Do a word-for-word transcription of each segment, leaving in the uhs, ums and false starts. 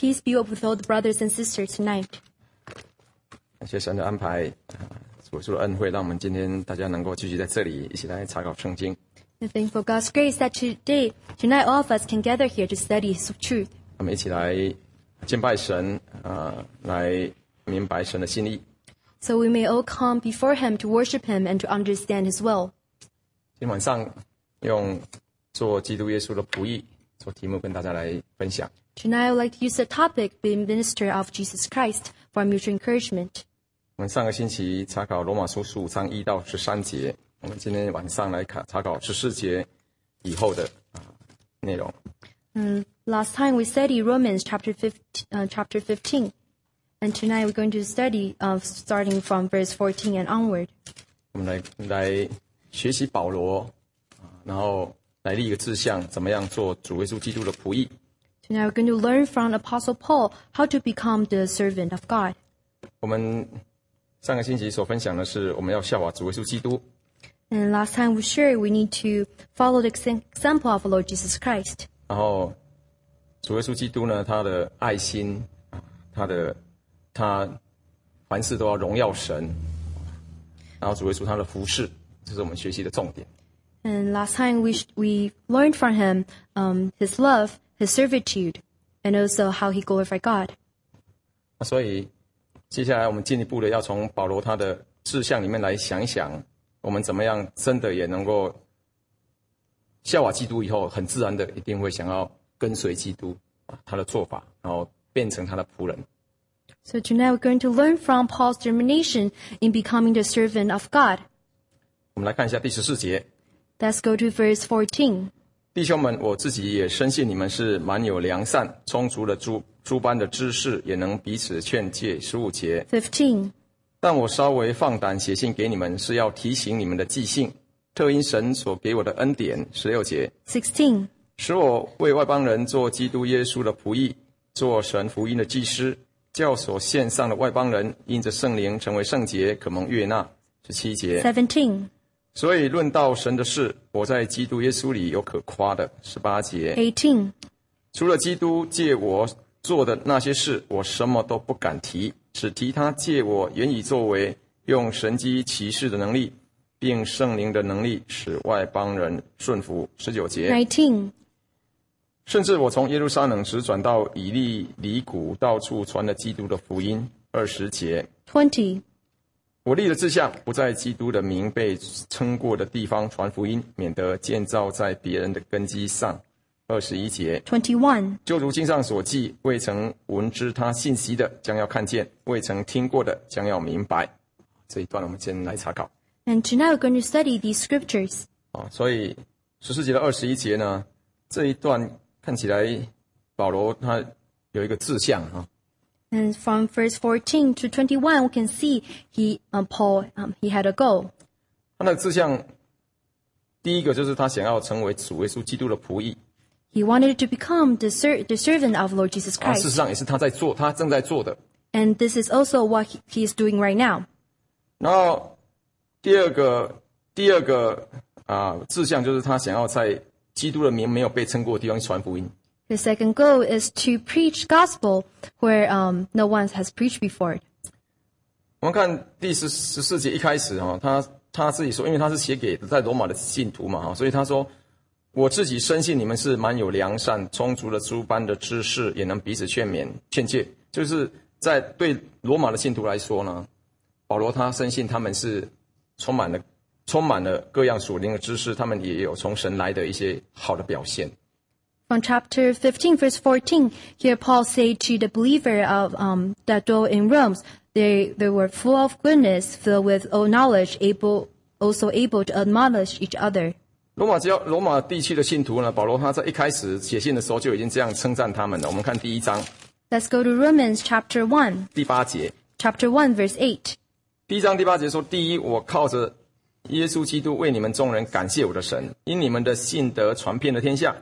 Peace be with all the brothers and sisters tonight. 感谢神的安排，主耶稣的恩惠，让我们今天大家能够继续在这里一起来查考圣经。 And thankful God's grace that today, tonight all of us can gather here to study His truth. 我们一起来敬拜神，啊、呃，来明白神的心意。 So we may all come before Him to worship Him and to understand His will. 今天晚上用做基督耶稣的仆役做题目跟大家来分享。 Tonight I would like to use the topic, being minister of Jesus Christ, for mutual encouragement. 我们上个星期查考罗马书十五章一到十三节，我们今天晚上来看查考十四节以后的啊内容。 Um, last time we studied Romans chapter fifteen, uh, chapter fifteen, and tonight we're going to study uh, starting from verse fourteen and onward. 我们来来学习保罗，然后来立一个志向，怎么样做主耶稣基督的仆役。 Tonight we're going to learn from Apostle Paul how to become the servant of God. 我们上个星期所分享的是，我们要效法主耶稣基督。 And last time we shared we need to follow the example of the Lord Jesus Christ. 然后主耶稣基督呢，他的爱心，他的他凡事都要荣耀神。然后主耶稣他的服事，这是我们学习的重点。 And last time we we learned from him um, his love, his servitude, and also how he glorified God. 所以接下来我们进一步的要从保罗他的志向里面来想一想，我们怎么样真的也能够效法基督以后，很自然的一定会想要跟随基督他的做法，然后变成他的仆人。 So tonight we're going to learn from Paul's determination in becoming the servant of God. 我们来看一下第十四节。 Let's go to verse fourteen. 弟兄们，我自己也深信你们是满有良善，充足了诸诸般的知识，也能彼此劝诫。十五节。 Fifteen. 但我稍微放胆写信给你们，是要提醒你们的记性，特因神所给我的恩典。十六节。 Sixteen. 使我为外邦人做基督耶稣的仆役，做神福音的祭司，叫所献上的外邦人因着圣灵成为圣洁，可蒙悦纳。十七节。 Seventeen. 所以论到神的事，我在基督耶稣里有可夸的。十八节。 Eighteen. 除了基督借我做的那些事，我什么都不敢提，只提他借我原以作为，用神机骑士的能力，并圣灵的能力，使外邦人顺服。十九节。 Nineteen. 甚至我从耶路撒冷直转到以利里古，到处传了基督的福音。二十节。 Twenty. 我立的志向，不在基督的名被称过的地方传福音，免得建造在别人的根基上。二十一节。 Twenty-one. 就如经上所记，未曾闻知他信息的，将要看见；未曾听过的，将要明白。这一段我们先来查考。 And tonight we're going to study these scriptures. 啊，所以十四节的二十一节呢，这一段看起来保罗他有一个志向啊。 And from verse fourteen to twenty-one, we can see he, uh, Paul, um, he had a goal. 他的志向，第一个就是他想要成为主耶稣基督的仆役。 He wanted to become the, ser- the servant of Lord Jesus 啊，事 Christ. 实上也是他在做，他正在做的。 And this is also what he, he is doing right now. 然后第二个，第二个啊志向就是他想要在基督的名没有被称过的地方传福音。 The second goal is to preach gospel where um, no one has preached before. 我们看第十十四节一开始哈，他他自己说，因为他是写给在罗马的信徒嘛哈，所以他说，我自己深信你们是满有良善，充足了诸般的知识，也能彼此劝勉劝诫。就是在对罗马的信徒来说呢，保罗他深信他们是充满了充满了各样属灵的知识，他们也有从神来的一些好的表现。 From chapter fifteen, verse fourteen, here Paul said to the believer of um, that dwell in Rome, they they were full of goodness, filled with all knowledge, able also able to admonish each other. 罗马教罗马地区的信徒呢，保罗他在一开始写信的时候就已经这样称赞他们了。我们看第一章， Let's go to Romans chapter one, 第八节。 chapter one, verse eight. 第一章第八节说：第一，我靠着耶稣基督为你们众人感谢我的神，因你们的信德传遍了天下。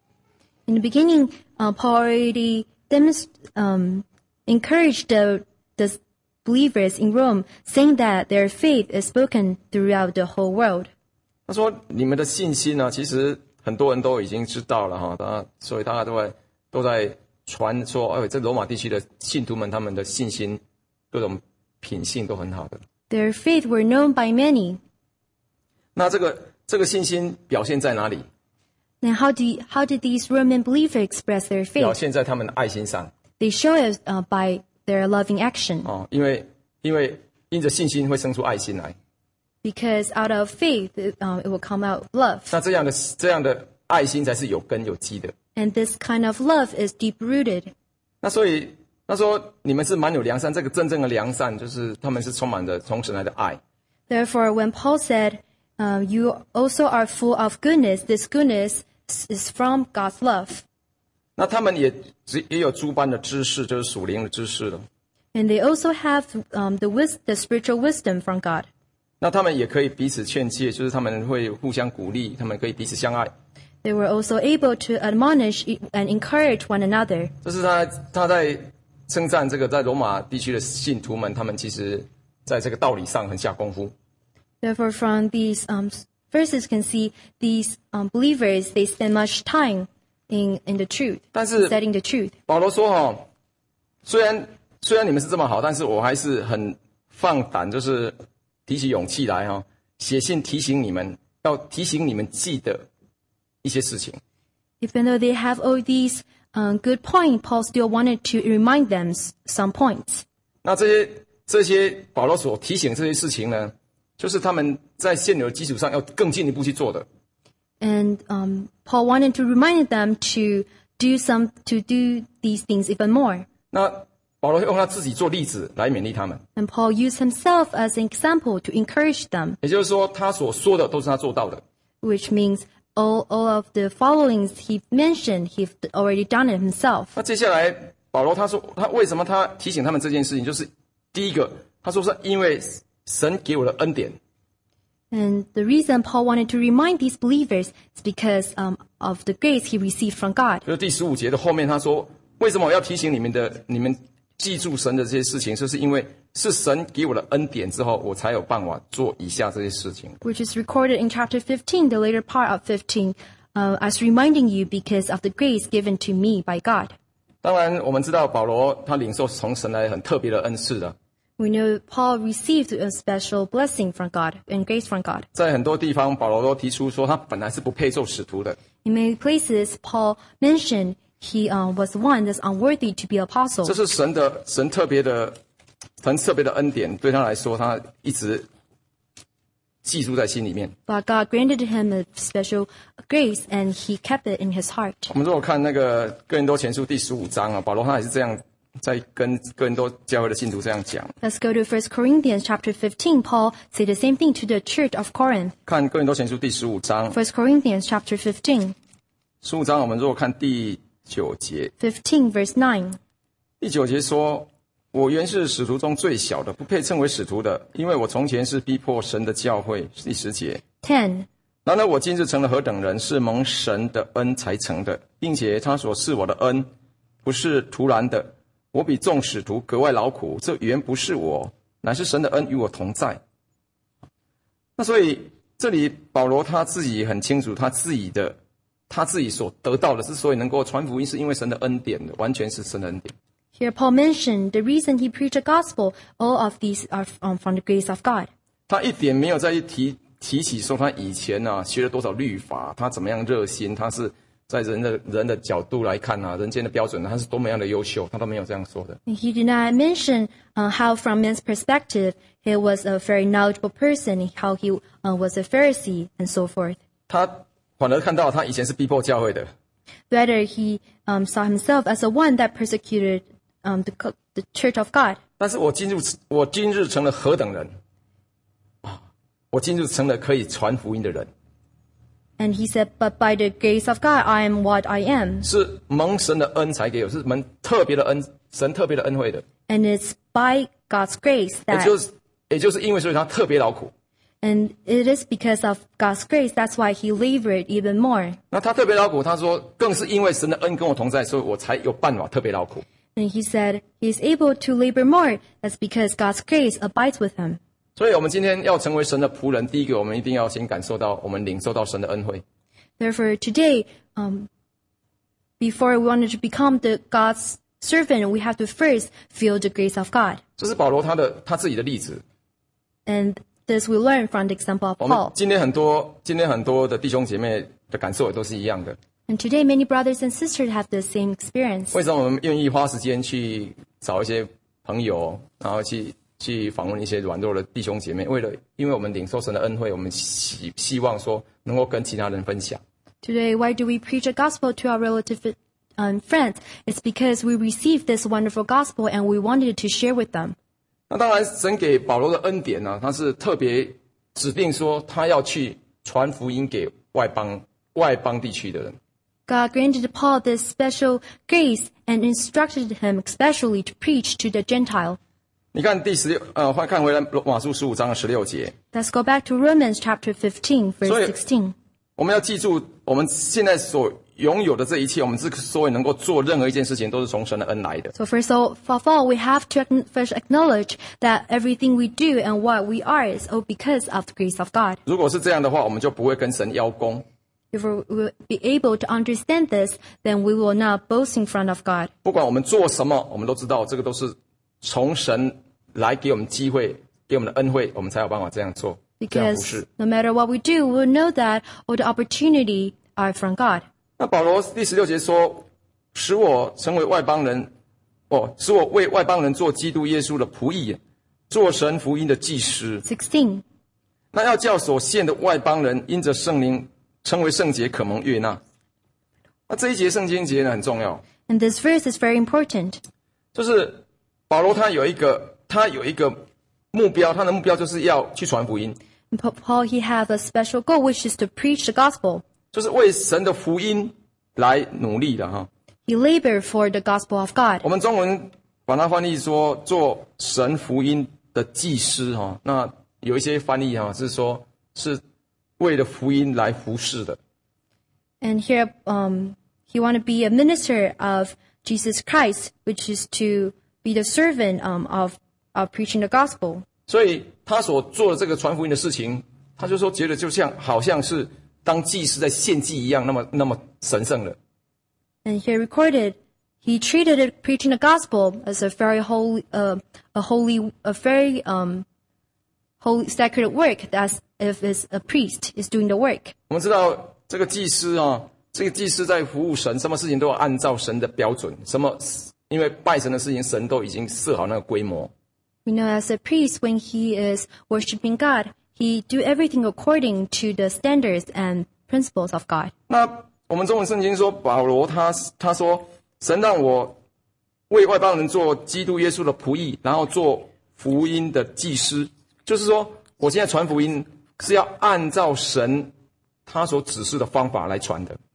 In the beginning, uh, Paul already demonst- um, encouraged the, the believers in Rome, saying that their faith is spoken throughout the whole world. 他说：你们的信心呢，其实很多人都已经知道了哈，他所以大家都在都在传说，哎，这罗马地区的信徒们他们的信心、各种品性都很好的。 Their faith were known by many. 那这个这个信心表现在哪里？ Now, how do you, how did these Roman believers express their 表 faith? 现在他们的爱心上。 They show it uh, by their loving action. 哦，因为因为因着信心会生出爱心来。 Because out of faith, it, uh, it will come out love. 那这样的这样的爱心才是有根有基的。 And this kind of love is deep-rooted. 那所以他说你们是蛮有良善，这个真正的良善就是他们是充满着从神来的爱。 Therefore, when Paul said, uh, you also are full of goodness, this goodness is from God's love. 那他们也也有诸般的知识，就是属灵的知识了。 And they also have um, the, wis- the spiritual wisdom from God. 那他们也可以彼此劝诫，就是他们会互相鼓励，他们可以彼此相爱。 They were also able to admonish and encourage one another. 这是他他在称赞这个在罗马地区的信徒们，他们其实在这个道理上很下功夫。 Therefore, from these um, verses, you can see these um, believers, they spend much time in, in the truth, 但是 studying the truth. 保罗说：“哈，虽然虽然你们是这么好，但是我还是很放胆，就是提起勇气来哈，写信提醒你们，要提醒你们记得一些事情。 Even though they have all these um, good points, Paul still wanted to remind them s- some points. 那这些这些保罗所提醒这些事情呢，就是他们在现有的基础上要更进一步去做的。 And um, Paul wanted to remind them to do some to do these things even more. 那保罗用他自己做例子来勉励他们， And Paul used himself as an example to encourage them, 也就是说，他所说的都是他做到的。 which means all, all of the followings he mentioned, he've already done it himself. 那接下来保罗他说，他为什么他提醒他们这件事情？就是第一个，他说是因为神给我的恩典。 And the reason Paul wanted to remind these believers is because um, of the grace he received from God. 就是第十五节的后面，他说：“为什么我要提醒你们的？你们记住神的这些事情，就是因为是神给我的恩典之后，我才有办法做以下这些事情。 Which is recorded in chapter fifteen, the later part of fifteen, uh, as reminding you because of the grace given to me by God. ” 当然，我们知道保罗他领受从神来很特别的恩赐的， We know Paul received a special blessing from God and grace from God. 在很多地方，保罗都提出说他本来是不配做使徒的。 In many places, Paul mentioned he uh, was one that's unworthy to be apostle. 这是神的神特别的很特别的恩典，对他来说，他一直记住在心里面。 But God granted him a special grace and he kept it in his heart. 我们如果看那个哥林多前书第十五章啊，保罗他也是这样在跟哥林多教会的信徒这样讲。 Let's go to First Corinthians chapter fifteen. Paul said the same thing to the church of Corinth. 看哥林多前书第十五章， First Corinthians chapter fifteen, 十五章我们如果看第九节， fifteen verse nine. 第九节说：“我原是使徒中最小的，不配称为使徒的，因为我从前是逼迫神的教会。”第十节。 ten. 然而我今日成了何等人，是蒙神的恩才成的，并且他所赐我的恩不是突然的。我比众使徒格外劳苦，这原不是我，乃是神的恩与我同在。那所以这里保罗他自己很清楚，他自己的他自己所得到的，之所以能够传福音，是因为神的恩典的，完全是神的恩典。 Here Paul mentioned the reason he preached the gospel, all of these are um, from the grace of God. 他一点没有再提提起说他以前啊学了多少律法，他怎么样热心，他是在人的人的角度来看啊，人间的标准，他是多么样的优秀，他都没有这样说的。 He did not mention uh, how from man's perspective he was a very knowledgeable person, how he uh, was a Pharisee and so forth. 他反而看到他以前是逼迫教会的， Rather, he um, saw himself as the one that persecuted um, the, co- the church of God. 但是我今日我今日成了何等人啊！我今日成了可以传福音的人， And he said, but by the grace of God, I am what I am. 是蒙神的恩才给我，是蒙特别的恩，神特别的恩惠的。 And it's by God's grace 也 that, 就是也就是因为所以他特别劳苦。 and it is because of God's grace, that's why he labored even more. 那他特别劳苦，他说更是因为神的恩跟我同在，所以我才有办法特别劳苦。 And he said he's able to labor more. That's because God's grace abides with him. 所以我们今天要成为神的仆人，第一个我们一定要先感受到，我们领受到神的恩惠。 Therefore, today, um, before we wanted to become the God's servant, we have to first feel the grace of God. 这是保罗他的他自己的例子。 And this we learn from the example of 我们 Paul. 今天很多今天很多的弟兄姐妹的感受也都是一样的。 And today many brothers and sisters have the same experience. 为什么我们愿意花时间去找一些朋友，然后去去访问一些软弱的弟兄姐妹？为了因为我们领受神的恩惠，我们希希望说能够跟其他人分享。 Today, why do we preach the gospel to our relatives and friends? It's because we received this wonderful gospel and we wanted to share with them. 那当然，神给保罗的恩典呢、啊，他是特别指定说他要去传福音给外邦外邦地区的人。 God granted Paul this special grace and instructed him especially to preach to the Gentile. 你看第十六，呃，看回来罗马书十五章的十六节。 Let's go back to Romans chapter fifteen, verse sixteen. 我们要记住，我们现在所拥有的这一切，我们之所以能够做任何一件事情，都是从神的恩来的。 So first of all, we have to first acknowledge that everything we do and what we are is all because of the grace of God. 如果是这样的话，我们就不会跟神邀功。 If we will be able to understand this, then we will not boast in front of God. 不管我们做什么，我们都知道这个都是从神来给我们机会，给我们的恩惠，我们才有办法这样做。 Because no matter what we do, we'll know that all the opportunity are from God. 那保罗第十六节说：“使我成为外邦人，哦，使我为外邦人做基督耶稣的仆役，做神福音的祭司。” sixteen. 那要叫所献的外邦人因着圣灵成为圣洁，可蒙悦纳。那这一节圣经节呢很重要。 And this verse is very important. 就是保罗他有一个他有一个目标，他的目标就是要去传福音。 And Paul, he has a special goal, which is to preach the gospel. 就是为神的福音来努力的哈。 He labored for the gospel of God. 我们中文把它翻译说做神福音的祭司哈。那有一些翻译哈是说是为了福音来服侍的。 And here, um, he want to be a minister of Jesus Christ, which is to be the servant um, of, of preaching the gospel. 所以他所做的这个传福音的事情，他就说觉得就像好像是当祭司在献祭一样，那么那么神圣的。 And here recorded, he treated it, preaching the gospel as a very holy, uh, a holy, a very um, holy sacred work, as if it's a priest is doing the work. 我们知道这个祭司啊，这个祭司在服务神，什么事情都要按照神的标准，什么因为拜神的事情，神都已经设好那个规模。 We know as a priest, when he is worshiping God, he do everything according to the standards and principles of God. 那我们中文圣经说，保罗他他说，神让我为外邦人做基督耶稣的仆役，然后做福音的祭司，就是说，我现在传福音是要按照神他所指示的方法来传的。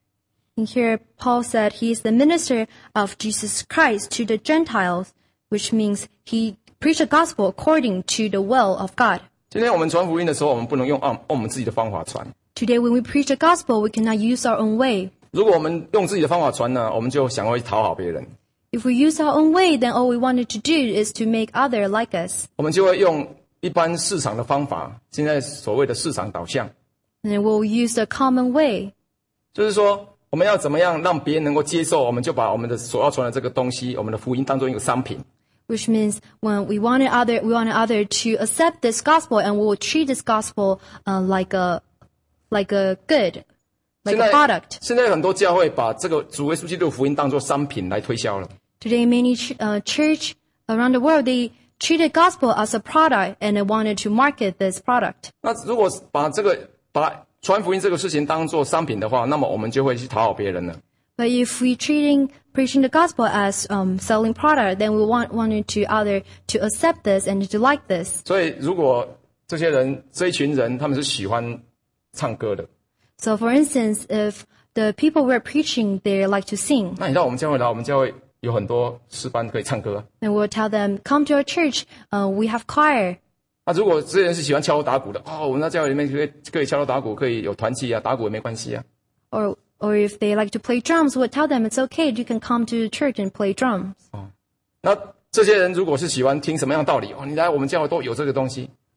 And here Paul said he is the minister of Jesus Christ to the Gentiles, which means he preached the gospel according to the will of God. 今天我们传福音的时候，我们不能用按我们自己的方法传。 Today when we preach the gospel, we cannot use our own way. 如果我们用自己的方法传呢，我们就想要讨好别人。 If we use our own way, then all we wanted to do is to make others like us. 我们就会用一般市场的方法，现在所谓的市场导向。 And we'll use the common way. 就是说，我们要怎么样让别人能够接受，我们就把我们的所要传的这个东西，我们的福音当作一个商品。 Which means when we wanted other, we wanted other to accept this gospel, and we will treat this gospel uh, like a, like a good, like a product. 现在很多教会把这个主耶稣基督的福音当作商品来推销了。 Today, many ch- uh, church around the world, they treated gospel as a product, and they wanted to market this product. 那如果把这个把传福音这个事情当作商品的话，那么我们就会去讨好别人了。 But if we treating preaching the gospel as um, selling product, then we want wanted to other to accept this and to like this. 所以，如果这些人这一群人他们是喜欢唱歌的， So, for instance, if the people we're preaching they like to sing, 那你到我们教会来，我们教会有很多诗班可以唱歌。 then we'll tell them, "Come to our church. Uh, we have choir." 那如果这些人是喜欢敲锣打鼓的，哦，我们在教会里面可以可以敲锣打鼓，可以有团契啊，打鼓也没关系啊。 Or or if they like to play drums, we'll tell them it's okay. You can come to the church and play drums. 哦，那这些人如果是喜欢听什么样的道理，哦，你来我们教会都有这个东西。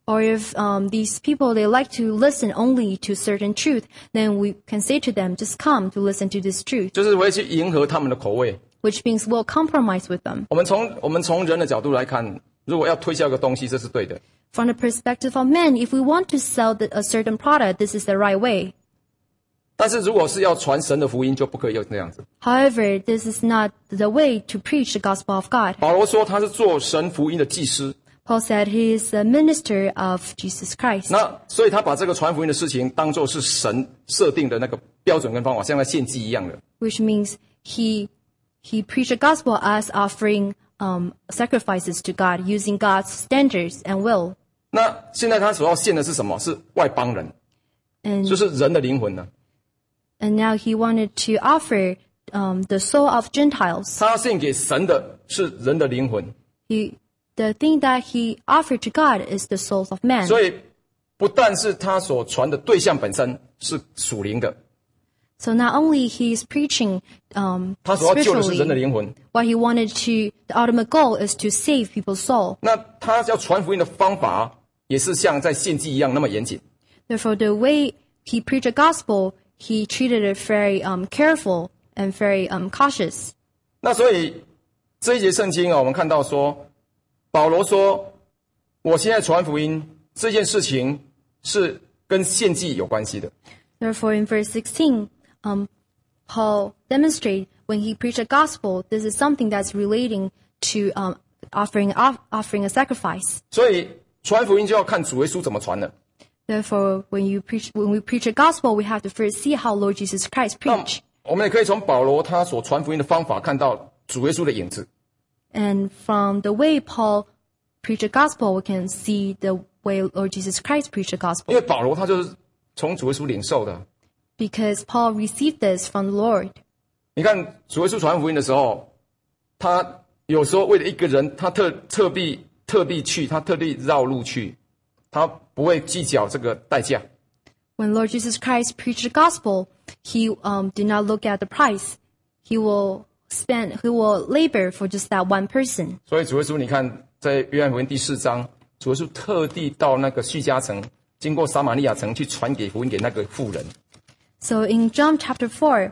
Or if um, these people, they like to listen only to certain truth, then we can say to them, just come to listen to this truth. 就是会去迎合他们的口味。 Which means we'll compromise with them. 我们从我们从人的角度来看，如果要推销一个东西，这是对的。 From the perspective of men, if we want to sell the, a certain product, this is the right way. 但是如果是要传神的福音，就不可以用这样子。 However, this is not the way to preach the gospel of God. 保罗说他是做神福音的祭司。 Paul said he is a minister of Jesus Christ. 那所以他把这个传福音的事情当作是神设定的那个标准跟方法，像在献祭一样的。 Which means he he preached the gospel as offering um, sacrifices to God, using God's standards and will. 那现在他所要献的是什么？是外邦人， And 就是人的灵魂呢。 and now he wanted to offer um, the soul of Gentiles. 他要献给神的是人的灵魂。 He the thing that he offered to God is the souls of men. 所以不但是他所传的对象本身是属灵的， So not only he is preaching um, 他所要救的是人的 spiritually, 灵魂。 what he wanted to, the ultimate goal is to save people's soul. 那他要传福音的方法也是像在献祭一样那么严谨。 Therefore, the way he preached the gospel, he treated it very um, careful and very um, cautious. 那所以这一节圣经啊，我们看到说，保罗说，我现在传福音这件事情是跟献祭有关系的。 Therefore, in verse sixteen, um, Paul demonstrated when he preached the gospel, this is something that's relating to um, offering off, offering a sacrifice. 所以传福音就要看主耶稣怎么传的。 Therefore, when you preach, when we preach the gospel, we have to first see how Lord Jesus Christ 那 preached. 我们也可以从保罗他所传福音的方法看到主耶稣的影子。 And from the way Paul preached the gospel, we can see the way Lord Jesus Christ preached the 因 gospel. 为保罗他就是从主耶稣领受的。 Because Paul received this from the Lord. 你看主耶稣传福音的时候，他有时候为了一个人，他特特地特地去，他特地绕路去，他不会计较这个代价。 When Lord Jesus Christ preached the gospel, he um, did not look at the price. He will spend, he will labor for just that one person. 所以主耶稣，你看在约翰福音第四章，主耶稣特地到那个叙加城，经过撒玛利亚城去传给福音给那个妇人。 So in John chapter four,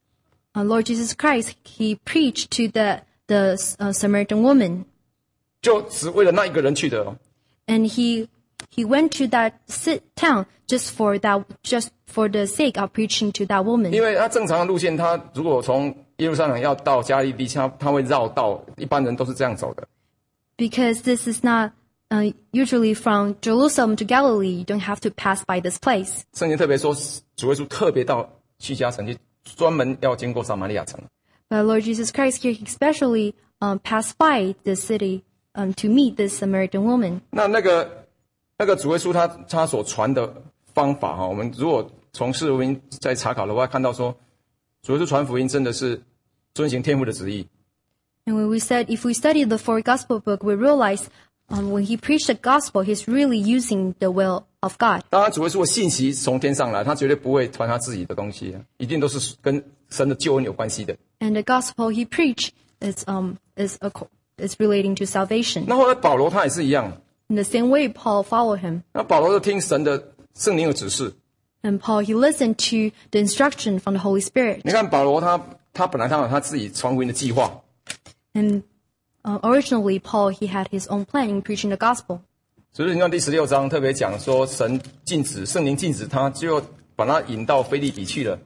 uh, Lord Jesus Christ, he preached to the, the uh, Samaritan woman. 就只为了那一个人去的哦。 And he he went to that sit town just for that, just for the sake of preaching to that woman. 因为他正常的路线，他如果从耶路撒冷要到加利利，他他会绕道，一般人都是这样走的。 Because this is not uh, usually from Jerusalem to Galilee. You don't have to pass by this place. 圣经特别说，主耶稣特别到叙加城去，专门要经过撒玛利亚城。 But Lord Jesus Christ here, he especially um, passed by the city um, to meet this Samaritan woman. 那那个那个主耶稣他他所传的方法哈，我们如果从四福音在查考的话，看到说，主耶稣传福音真的是遵行天父的旨意。 And when we said, if we study the four gospel book, we realize um, when he preached the gospel, he's really using the will of God. 当然，主耶稣的信息从天上来，他绝对不会传他自己的东西，一定都是跟神的救恩有关系的。 And the gospel he preached is um is a, is relating to salvation. 那后来保罗他也是一样， In the same way, Paul followed him. 那保罗就听神的圣灵的指示。 And Paul, he listened to the instruction from the Holy Spirit. 你看保罗他他本来他有他自己传福音的计划， And uh, originally, Paul, he had his own plan in preaching the gospel. 所以你看第十六章特别讲说，神禁止圣灵禁止他，就把他引到腓立比去了。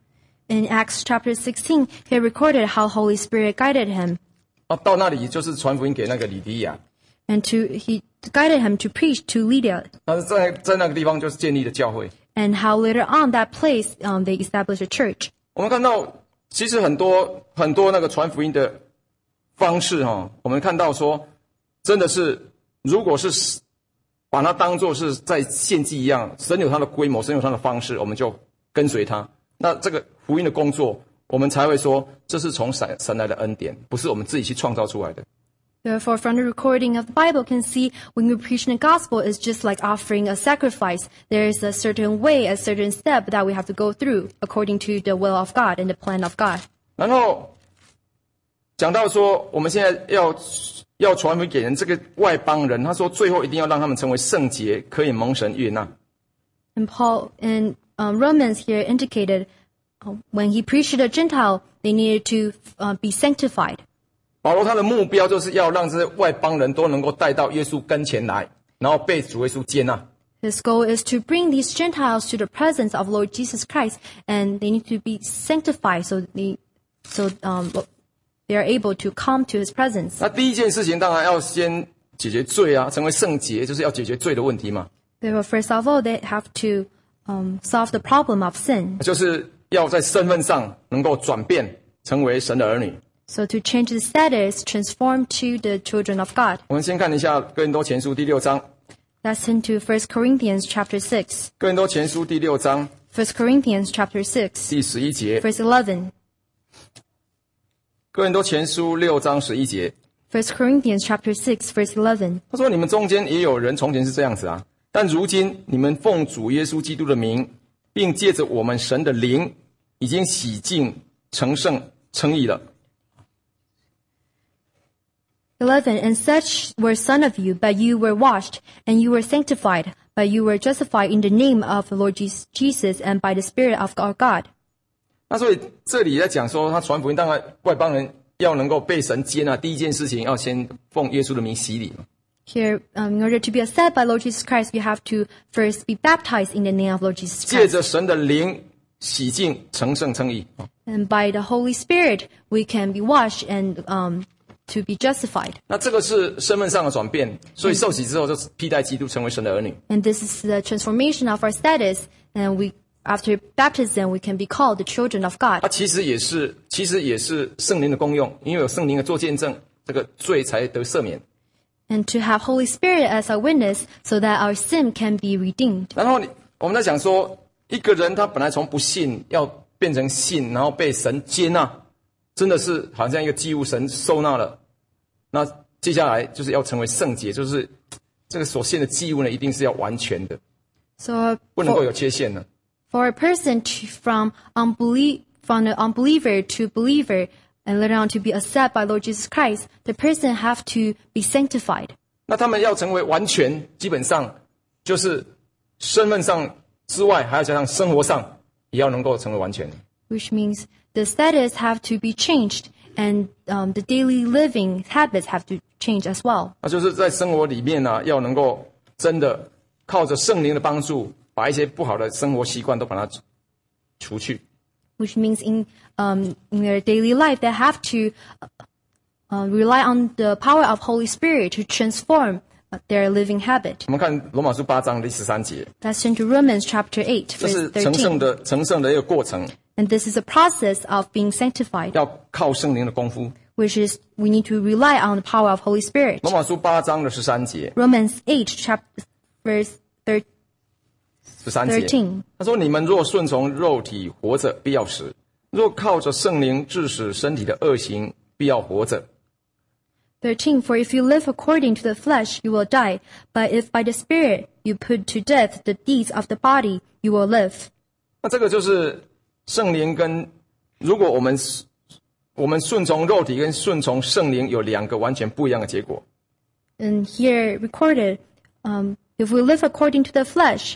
In Acts chapter sixteen, he recorded how Holy Spirit guided him. 啊，到那里就是传福音给那个李迪亚， And to he guided him to preach to Lydia. 但是在在那个地方就是建立了教会。 And how later on that place, um, they established a church. 我们看到，其实很多很多那个传福音的方式哈，我们看到说，真的是，如果是把它当作是在献祭一样，神有他的规模，神有他的方式，我们就跟随他。那这个福音的工作，我们才会说，这是从神神来的恩典，不是我们自己去创造出来的。 Therefore, from the recording of the Bible, can see when we preach the gospel, it's just like offering a sacrifice. There is a certain way, a certain step that we have to go through according to the will of God and the plan of God. 然后讲到说，我们现在要要传回给人这个外邦人，他说最后一定要让他们成为圣洁，可以蒙神悦纳。 And Paul in um, Romans here indicated uh, when he preached to the Gentile, they needed to uh, be sanctified. 保罗他的目标就是要让这些外邦人都能够带到耶稣跟前来，然后被主耶稣接纳。 His goal is to bring these Gentiles to the presence of Lord Jesus Christ, and they need to be sanctified so they, so um, they are able to come to His presence. 那第一件事情当然要先解决罪啊，成为圣洁，就是要解决罪的问题嘛。 Therefore, first of all, they have to um, solve the problem of sin. 就是要在身份上能够转变，成为神的儿女。 So to change the status, transform to the children of God. 我们先看一下哥林多前书第六章。 Let's turn to First Corinthians chapter six. 哥林多前书第六章 First Corinthians chapter six, 第十一节。 verse eleven. 哥林多前书六章十一节， First Corinthians chapter six, verse eleven. 他说：“你们中间也有人从前是这样子啊，但如今你们奉主耶稣基督的名，并借着我们神的灵，已经洗净、成圣、称义了。” eleven. And such were some of you, but you were washed, and you were sanctified, but you were justified in the name of the Lord Jesus and by the Spirit of our God. 那所以这里在讲说，他传福音，当然外邦人要能够被神接纳，第一件事情要先奉耶稣的名洗礼嘛。 Here, um, in order to be accepted by Lord Jesus Christ, you have to first be baptized in the name of Lord Jesus 借 Christ. 着神的灵洗净、成圣、称义。 And by the Holy Spirit, we can be washed and um, to be justified. 那这个是身份上的转变，所以受洗之后就是替代基督成为神的儿女。 And this is the transformation of our status. And we, after baptism, we can be called the children of God. 它其实也是，其实也是圣灵的功用，因为有圣灵的做见证，这个罪才得赦免。 And to have Holy Spirit as our witness so that our sin can be redeemed. 然后你我们在讲说，一个人他本来从不信要变成信，然后被神接纳，真的是好像一个祭物，神收纳了。那接下来就是要成为圣洁，就是这个所献的祭物呢，一定是要完全的， So 不能够 for, 有缺陷的。 for a person to, from unbelie- from the unbeliever to believer, and later on to be accepted by Lord Jesus Christ, the person have to be sanctified. 那他们要成为完全，基本上就是身份上之外，还要加上生活上也要能够成为完全。 Which means the status have to be changed, and um, the daily living habits have to change as well. 那就是在生活里面呢、啊，要能够真的靠着圣灵的帮助，把一些不好的生活习惯都把它除去。 Which means in um, in their daily life, they have to uh, rely on the power of Holy Spirit to transform uh, their living habit. 我们看罗马书八章第十三节， Let's turn to Romans chapter eight, 这 verse 是成圣 thirteen. 的成圣的一个过程， And this is a process of being sanctified, 要靠圣灵的功夫。 which is we need to rely on the power of Holy Spirit. 罗马书八章的十三节， Romans eight, chapter verse thirteen. 十三节，他说：“你们若顺从肉体活着，必要死；若靠着圣灵致使身体的恶行，必要活着。” thirteen. For if you live according to the flesh, you will die. But if by the Spirit you put to death the deeds of the body, you will live. 那这个就是圣灵跟，如果我们我们顺从肉体跟顺从圣灵有两个完全不一样的结果。 And here recorded, um, if we live according to the flesh,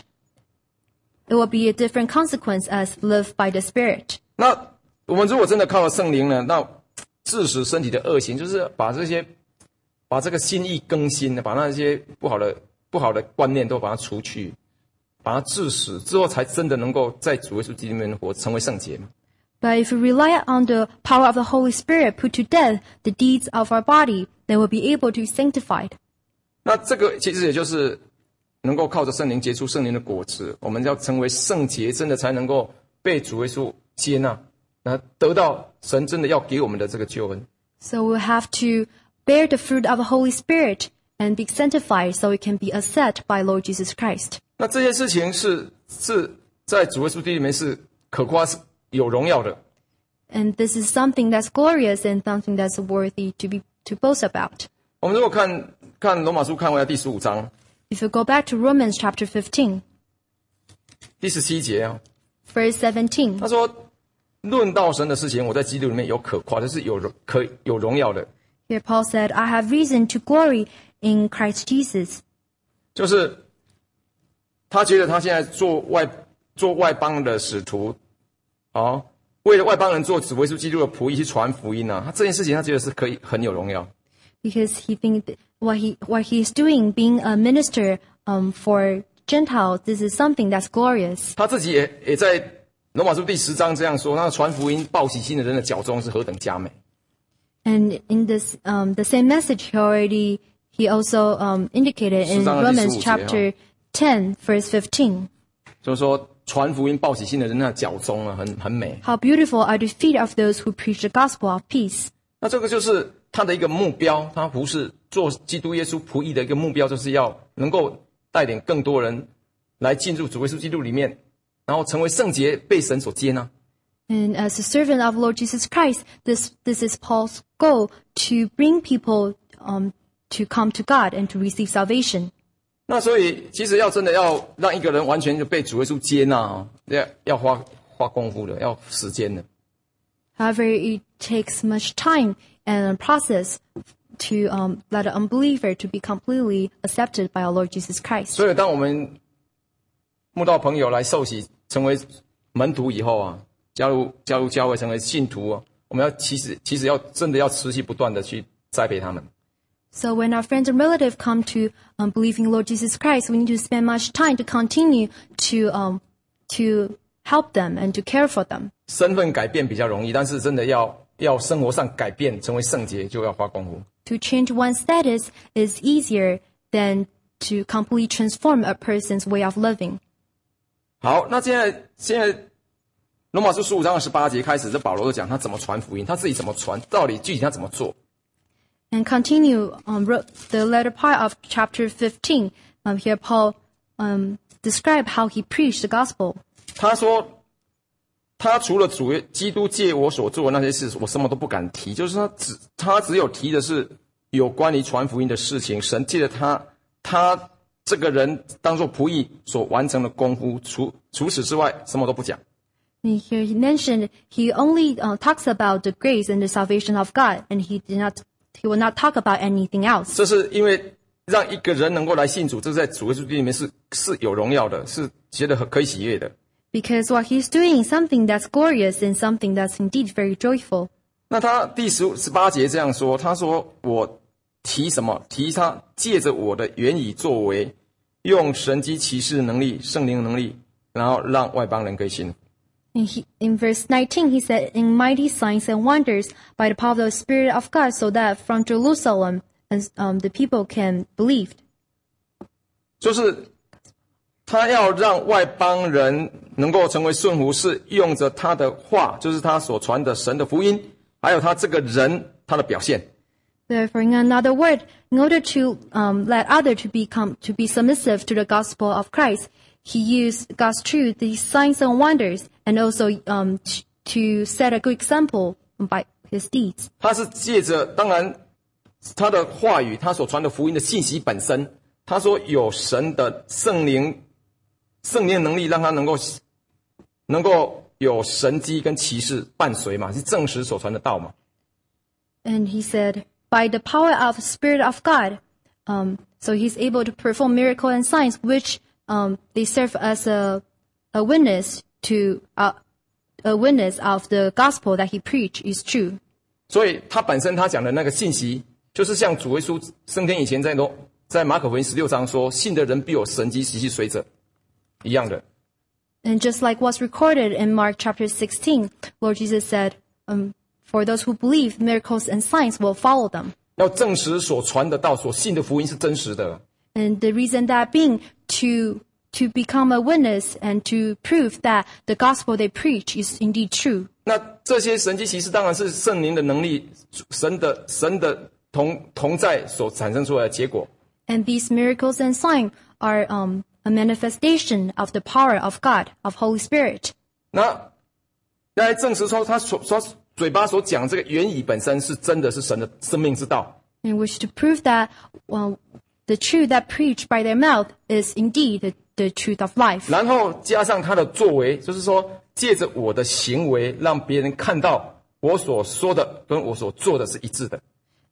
it will be a different consequence as live by the Spirit. 那我们如果真的靠了圣灵呢，那致使身体的恶行，就是把这些把这个心意更新，把那些不好的不好的观念都把它除去，把它致死之后，才真的能够在主耶稣基督里面活，成为圣洁嘛。 But if we rely on the power of the Holy Spirit, put to death the deeds of our body, then we'll be able to be sanctified. 那这个其实也就是能够靠着圣灵结出圣灵的果子，我们要成为圣洁，真的才能够被主耶稣接纳，那得到神真的要给我们的这个救恩。 So we'll have to bear the fruit of the Holy Spirit and be sanctified so we can be accepted by Lord Jesus Christ. 那这些事情是是在主耶稣基督里面是可夸、是有荣耀的。 And this is something that's glorious and something that's worthy to be to boast about. 我们如果看看罗马书，看回来第十五章 If you go back to Romans chapter fifteen, 第十七节啊， verse seventeen, 他说：“论到神的事情，我在基督里面有可夸，就是有可有荣耀的。” Here Paul said, I have reason to glory in Christ Jesus. 就是他觉得他现在做外做外邦的使徒，哦，为了外邦人做主耶稣基督的仆役去传福音啊，他这件事情他觉得是可以很有荣耀。 Because he thinks what he what he is doing, being a minister um for Gentiles, this is something that's glorious. 他自己也也在罗马书第十章这样说，那传福音报喜信的人的脚中是何等佳美。 And in this um the same message he already he also um indicated in Romans chapter ten verse fifteen. 就是说传福音报喜信的人的脚中啊，很很美。 How beautiful are the feet of those who preach the gospel of peace. 那这个就是他的一个目标，他不是做基督耶稣仆役的一个目标，就是要能够带领更多人来进入主耶稣基督里面，然后成为圣洁，被神所接纳。 And as a servant of Lord Jesus Christ, this this is Paul's goal to bring people um to come to God and to receive salvation. 那所以其实要真的要让一个人完全就被主耶稣接纳啊，要要花花功夫的，要时间的。 However, it takes much time and a process to um, let an unbeliever to be completely accepted by our Lord Jesus Christ. 所以当我们慕道朋友来受洗成为门徒以后啊，加入加入教会成为信徒啊，我们要其实其实要真的要持续不断的去栽培他们。 So when our friends and relatives come to um, believing Lord Jesus Christ, we need to spend much time to continue to um, to help them and to care for them. 身份改变比较容易，但是真的要要生活上改变，成为圣洁，就要花功夫。 To change one's status is easier than to completely transform a person's way of living. 好，那现在现在罗马书十五章的十八节开始，这保罗就讲他怎么传福音，他自己怎么传，到底具体他怎么做。 And continue um, the latter part of chapter fifteen. Um, here Paul um, described how he preached the gospel. 他说，他除了主基督借我所做的那些事，我什么都不敢提。就是他只他只有提的是有关于传福音的事情。神借着他，他这个人当作仆役所完成的功夫，除除此之外，什么都不讲。 And here he mentioned he only uh, talks about the grace and the salvation of God, and he did not. He will not talk about anything else. 这是因为让一个人能够来信主，这在主耶稣里面是是有荣耀的，是觉得可以喜悦的。 Because what he's doing is something that's glorious and something that's indeed very joyful. 那他第十十八节这样说，他说我提什么？提他借着我的言语作为，用神迹奇事能力、圣灵能力，然后让外邦人可以信。 And he, in verse nineteen, he said, in mighty signs and wonders by the power of the Spirit of God, so that from Jerusalem and um, the people can believe. 就是他要让外邦人能够成为顺服，是用着他的话，就是他所传的神的福音，还有他这个人他的表现。 Therefore, in another word, in order to um, let others to become to be submissive to the gospel of Christ, he used God's truth, these signs and wonders, and also um, t- to set a good example by his deeds. 他是借着，当然他的话语，他所传的福音的信息本身，他说有神的圣灵，圣灵能力让他能够能够有神迹跟奇事伴随嘛，是证实所传的道嘛。 And he said, by the power of the Spirit of God, um, so he's able to perform miracles and signs, which um, they serve as a a witness to uh, a witness of the gospel that he preached is true. 所以他本身他讲的那个信息，就是像主耶稣升天以前在罗在马可福音十六章说，信的人必有神迹奇事随着一样的。 And just like what's recorded in Mark chapter sixteen, Lord Jesus said, um, for those who believe, miracles and signs will follow them. 要证实所传的道，所信的福音是真实的。 And the reason that being to to become a witness and to prove that the gospel they preach is indeed true. 那这些神迹奇事当然是圣灵的能力，神的神的同同在所产生出来的结果。 And these miracles and signs are um, a manifestation of the power of God, of Holy Spirit. 那来证实说他所所嘴巴所讲这个原语本身是真的是神的生命之道。 In which to prove that well, the truth that preached by their mouth is indeed the, the truth of life. 然后加上他的作为，就是说借着我的行为让别人看到我所说的跟我所做的是一致的。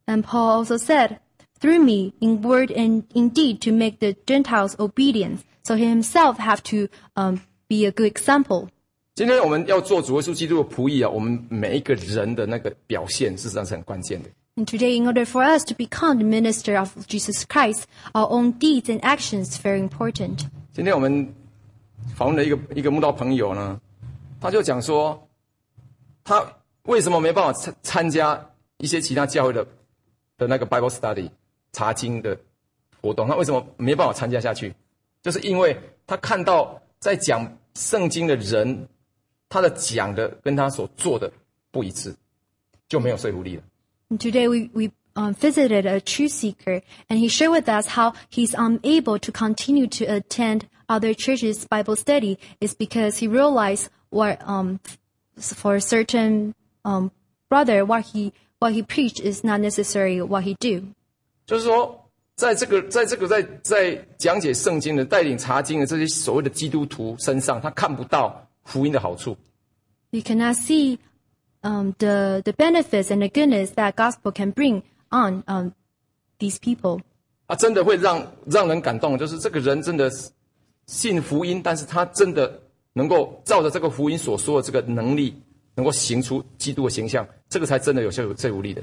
And Paul also said, through me, in word and in deed, to make the Gentiles obedient. So he himself have to um, be a good example. 今天我们要做主耶稣基督的仆役啊，我们每一个人的那个表现，事实上是很关键的。 And today, in order for us to become the minister of Jesus Christ, our own deeds and actions is very important. 今天我们访问了一个一个慕道朋友呢，他就讲说，他为什么没办法参参加一些其他教会的的那个 Bible study 查经的活动？他为什么没办法参加下去？就是因为他看到在讲圣经的人，他的讲的跟他所做的不一致，就没有说服力了。 And today we, we um, visited a truth seeker, and he shared with us how he's unable to continue to attend other churches' Bible study is because he realized what um, for a certain um, brother, what he what he preached is not necessarily what he do. 就是说，在这个在这个在在讲解圣经的、带领查经的这些所谓的基督徒身上，他看不到福音的好处。 You cannot see um, the the benefits and the goodness that gospel can bring on um, these people. 啊，真的会让让人感动，就是这个人真的信福音，但是他真的能够照着这个福音所说的这个能力，能够行出基督的形象，这个才真的有说服力的。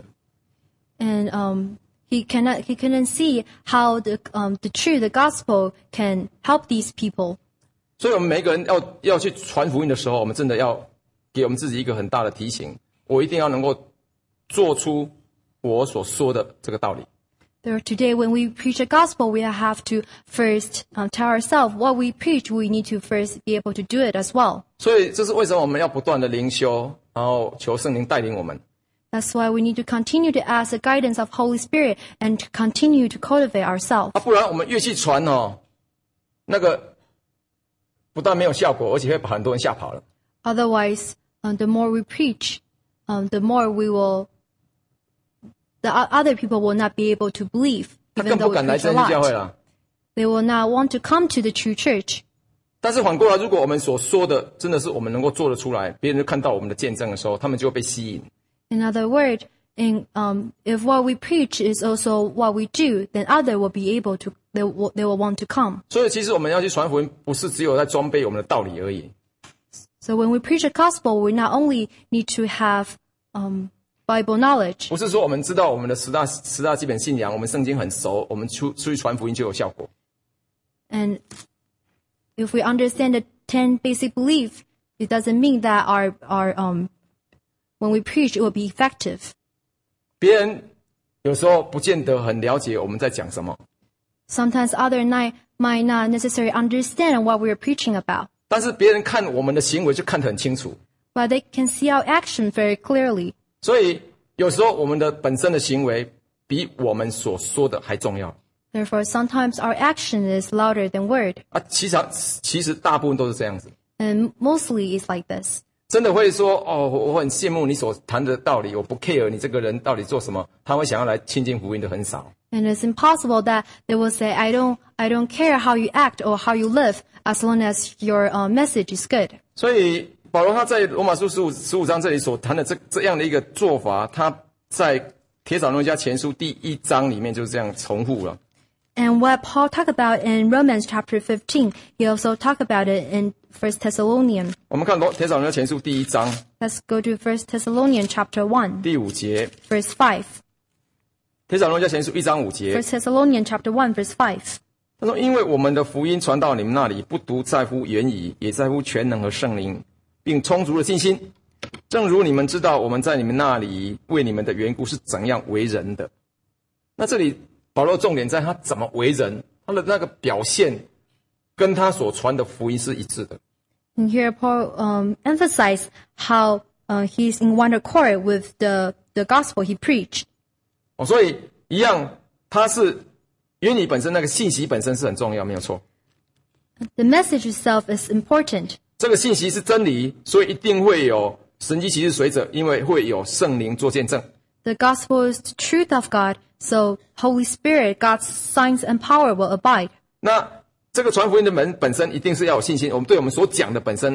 And um, he cannot he couldn't see how the um, the truth, the gospel can help these people. 所以我们每一个人要要去传福音的时候，我们真的要给我们自己一个很大的提醒，我一定要能够做出我所说的这个道理。 Today, when we preach the gospel, we have to first um, tell ourselves what we preach. We need to first be able to do it as well. 所以这是为什么我们要不断的灵修，然后求圣灵带领我们。 That's why we need to continue to ask the guidance of Holy Spirit and to continue to cultivate ourselves. 啊，不然我们越去传哦，那个不但没有效果，而且会把很多人吓跑了。 Otherwise, um, the more we preach, um, the more we will, the other people will not be able to believe, 他 even 更 though 不 we 敢来 preach 真 a 耶教会 lot. 了。 They will not want to come to the true church. 但是反过来，如果我们所说的真的是我们能够做得出来，别人就看到我们的见证的时候，他们就会被吸引。 In other words, in, um, if what we preach is also what we do, then others will be able to, they will, they will want to come. 所以其实我们要去传福音，不是只有在装备我们的道理而已。 So when we preach the gospel, we not only need to have um, Bible knowledge. 不是说我们知道我们的十大十大基本信仰，我们圣经很熟，我们出出去传福音就有效果。 And if we understand the ten basic beliefs, it doesn't mean that our our um when we preach it will be effective. 别人有时候不见得很了解我们在讲什么。 Sometimes other might might not necessarily understand what we are preaching about. 但是别人看我们的行为就看得很清楚。 But they can see our action very clearly. 所以有时候我们的本身的行为比我们所说的还重要。 Therefore, sometimes our action is louder than word. 啊，其实其实大部分都是这样子。 And mostly it's like this. 真的会说哦，我我很羡慕你所谈的道理，我不 care 你这个人到底做什么，他会想要来亲近福音的很少。 And it's impossible that they will say, I don't, I don't care how you act or how you live as long as your uh, message is good. 所以保罗他在罗马书十五十五章这里所谈的这这样的一个做法，他在帖撒罗尼迦前书第一章里面就是这样重复了。 And what Paul talked about in Romans chapter fifteen, he also talked about it in First Thessalonians. 我们看帖撒罗尼迦前书第一章 Let's go to First Thessalonians chapter one, 第五节， verse five. 帖撒罗尼迦前书一章五节， First Thessalonians chapter one, verse five. 他说：“因为我们的福音传到你们那里，不独在乎言语，也在乎全能和圣灵，并充足的信心。正如你们知道，我们在你们那里为你们的缘故是怎样为人的。”那这里保罗重点在他怎么为人，他的那个表现跟他所传的福音是一致的。 And here Paul um, emphasized how uh, he's in one accord with the, the gospel he preached. 哦，所以一样，他是言语本身那个信息本身是很重要，没有错。 The message itself is important. 这个信息是真理，所以一定会有神迹奇事随着，因为会有圣灵做见证。 The gospel is the truth of God, so Holy Spirit, God's signs and power will abide. 那这个传福音的门本身一定是要有信心，我们对我们所讲的本身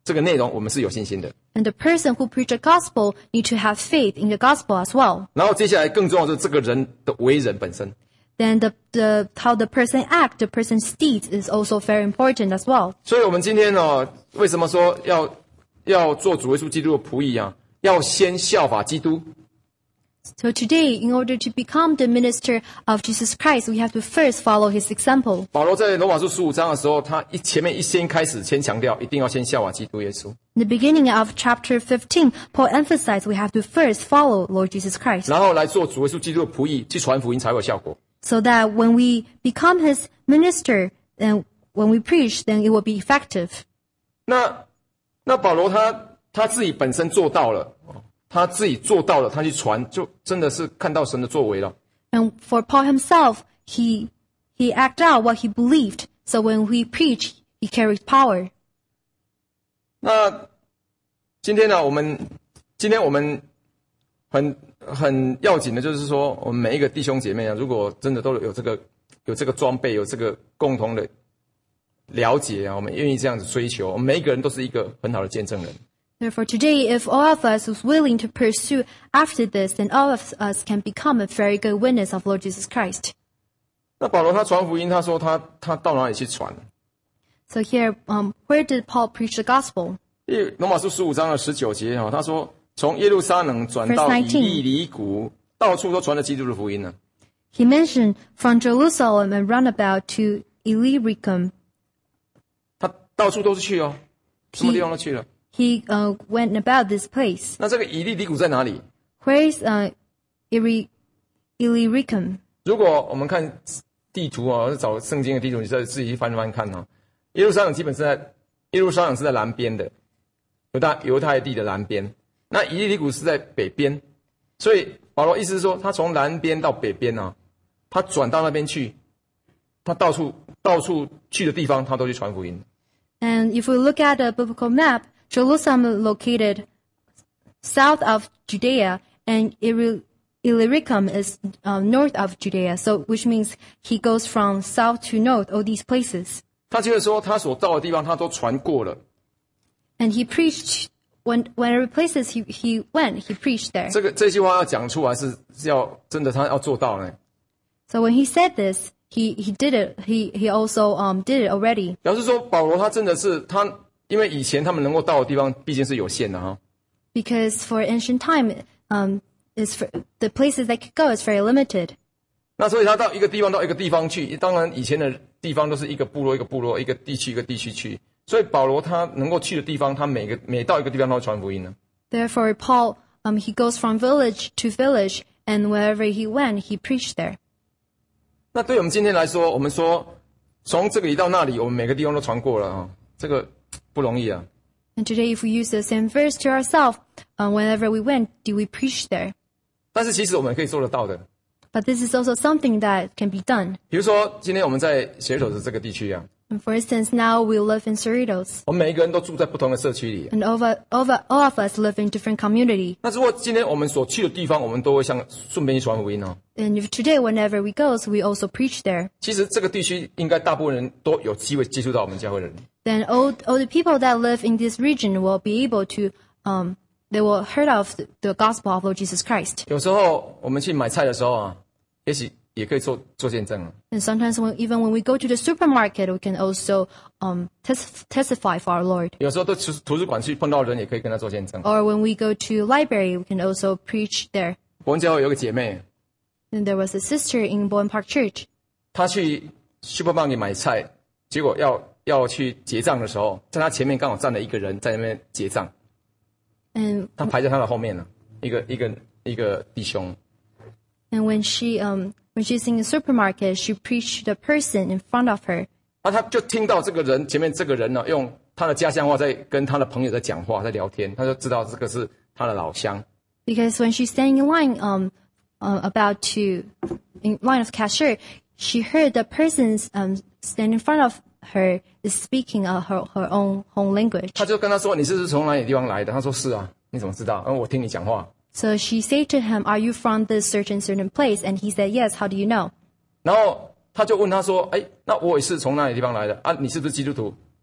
这个内容我们是有信心的。 And the person who preach the gospel need to have faith in the gospel as well. 然后接下来更重要的是这个人的为人本身。 Then the, the, how the person act, the person's deeds is also very important as well. 所以我们今天呢，为什么说要要做主耶稣基督的仆役啊？要先效法基督。 So today, in order to become the minister of Jesus Christ, we have to first follow his example. 保罗在罗马书十五章的时候，他一前面一先开始先强调，一定要先效法基督耶稣。 In the beginning of chapter fifteen, Paul emphasized we have to first follow Lord Jesus Christ. 然后来做主耶稣基督的仆役，去传福音才有效果。 So that when we become his minister, and when we preach, then it will be effective. 那那保罗他他自己本身做到了。他自己做到了，他去传，就真的是看到神的作为了。 And for Paul himself, he he acted out what he believed. So when we preach, he carried power. 那今天呢，我们今天我们很很要紧的就是说，我们每一个弟兄姐妹啊，如果真的都有这个有这个装备，有这个共同的了解啊，我们愿意这样子追求，我们每一个人都是一个很好的见证人。 Therefore, today, if all of us is willing to pursue after this, then all of us can become a very good witness of Lord Jesus Christ. 那保罗他传福音，他说他他到哪里去传？ So here, um, where did Paul preach the gospel? 罗马书十五章的十九节啊，他说从耶路撒冷转到以利里谷，到处都传了基督的福音呢。 He mentioned from Jerusalem and roundabout to Illyricum. 他到处都是去哦，什么地方都去了。 He uh, went about this place. 那这个以利里谷在哪里？ Where is uh, Illyricum? 如果我们看地图啊，找圣经的地图，你再自己去翻翻看啊。耶路撒冷基本是在耶路撒冷是在南边的，犹大犹太地的南边。那以利里谷是在北边，所以保罗意思是说，他从南边到北边啊，他转到那边去，他到处到处去的地方，他都去传福音。 And if we look at the biblical map, Jerusalem located south of Judea, and Illyricum is uh, north of Judea. So, which means he goes from south to north, all these places. 他就是说，他所到的地方，他都传过了。 And he preached when whenever places he he went, he preached there. 这个这句话要讲出来是是要真的，他要做到呢。 So when he said this, he he did it. He he also um did it already. 表示说，保罗他真的是他。因为以前他们能够到的地方毕竟是有限的哈。 Because for ancient time, um, is for, the places they could go is very limited. 那所以他到一个地方到一个地方去，当然以前的地方都是一个部落一个部落，一个地区一个地区去。所以保罗他能够去的地方，他每个每到一个地方都传福音呢。 Therefore, Paul, um, he goes from village to village, and wherever he went, he preached there. 那对我们今天来说，我们说从这里到那里，我们每个地方都传过了啊，这个。不容易啊。 And today, if we use the same verse to ourselves, uh, whenever we went, do we preach there? 但是其实我们可以做得到的。 But this is also something that can be done. 比如说，今天我们在水手的这个地区啊。 And for instance, now we live in Cerritos. 我们每一个人都住在不同的社区里。 And over, over, all of us live in different community. 那如果今天我们所去的地方，我们都会像顺便去传福音哦。 And if today, whenever we go, we also preach there. 其实这个地区应该大部分人都有机会接触到我们教会的人。 Then all, all the people that live in this region will be able to, um, they will heard of the, the gospel of Lord Jesus Christ. 有时候我们去买菜的时候啊，也许也可以做做见证啊。 And sometimes when, even when we go to the supermarket, we can also um, tes- testify for our Lord. 有时候到图书馆去碰到人，也可以跟他做见证。 Or when we go to library, we can also preach there. 我们教会有个姐妹， And there was a sister in Bowen Park Church. 她去 supermarket 买菜，结果要要去结账的时候，在她前面刚好站了一个人在那边结账。 And 她排在她的后面了，一个一个一个弟兄。 And when she um when she's in the supermarket, she preached to the person in front of her. 那她就听到这个人前面这个人呢，用他的家乡话在跟他的朋友在讲话，在聊天，她就知道这个是他的老乡。 Because when she's standing in line um uh, about to in line of cashier, she heard the persons um standing in front of her is speaking uh, her her own home language. 她就跟他说：“你是不是从哪里地方来的？”他说：“是啊。”你怎么知道？嗯，我听你讲话。 So she said to him, "Are you from this certain certain place?" And he said, "Yes." How do you know? 然后他就问他说：“哎，那我也是从哪里地方来的啊？你是不是基督徒？”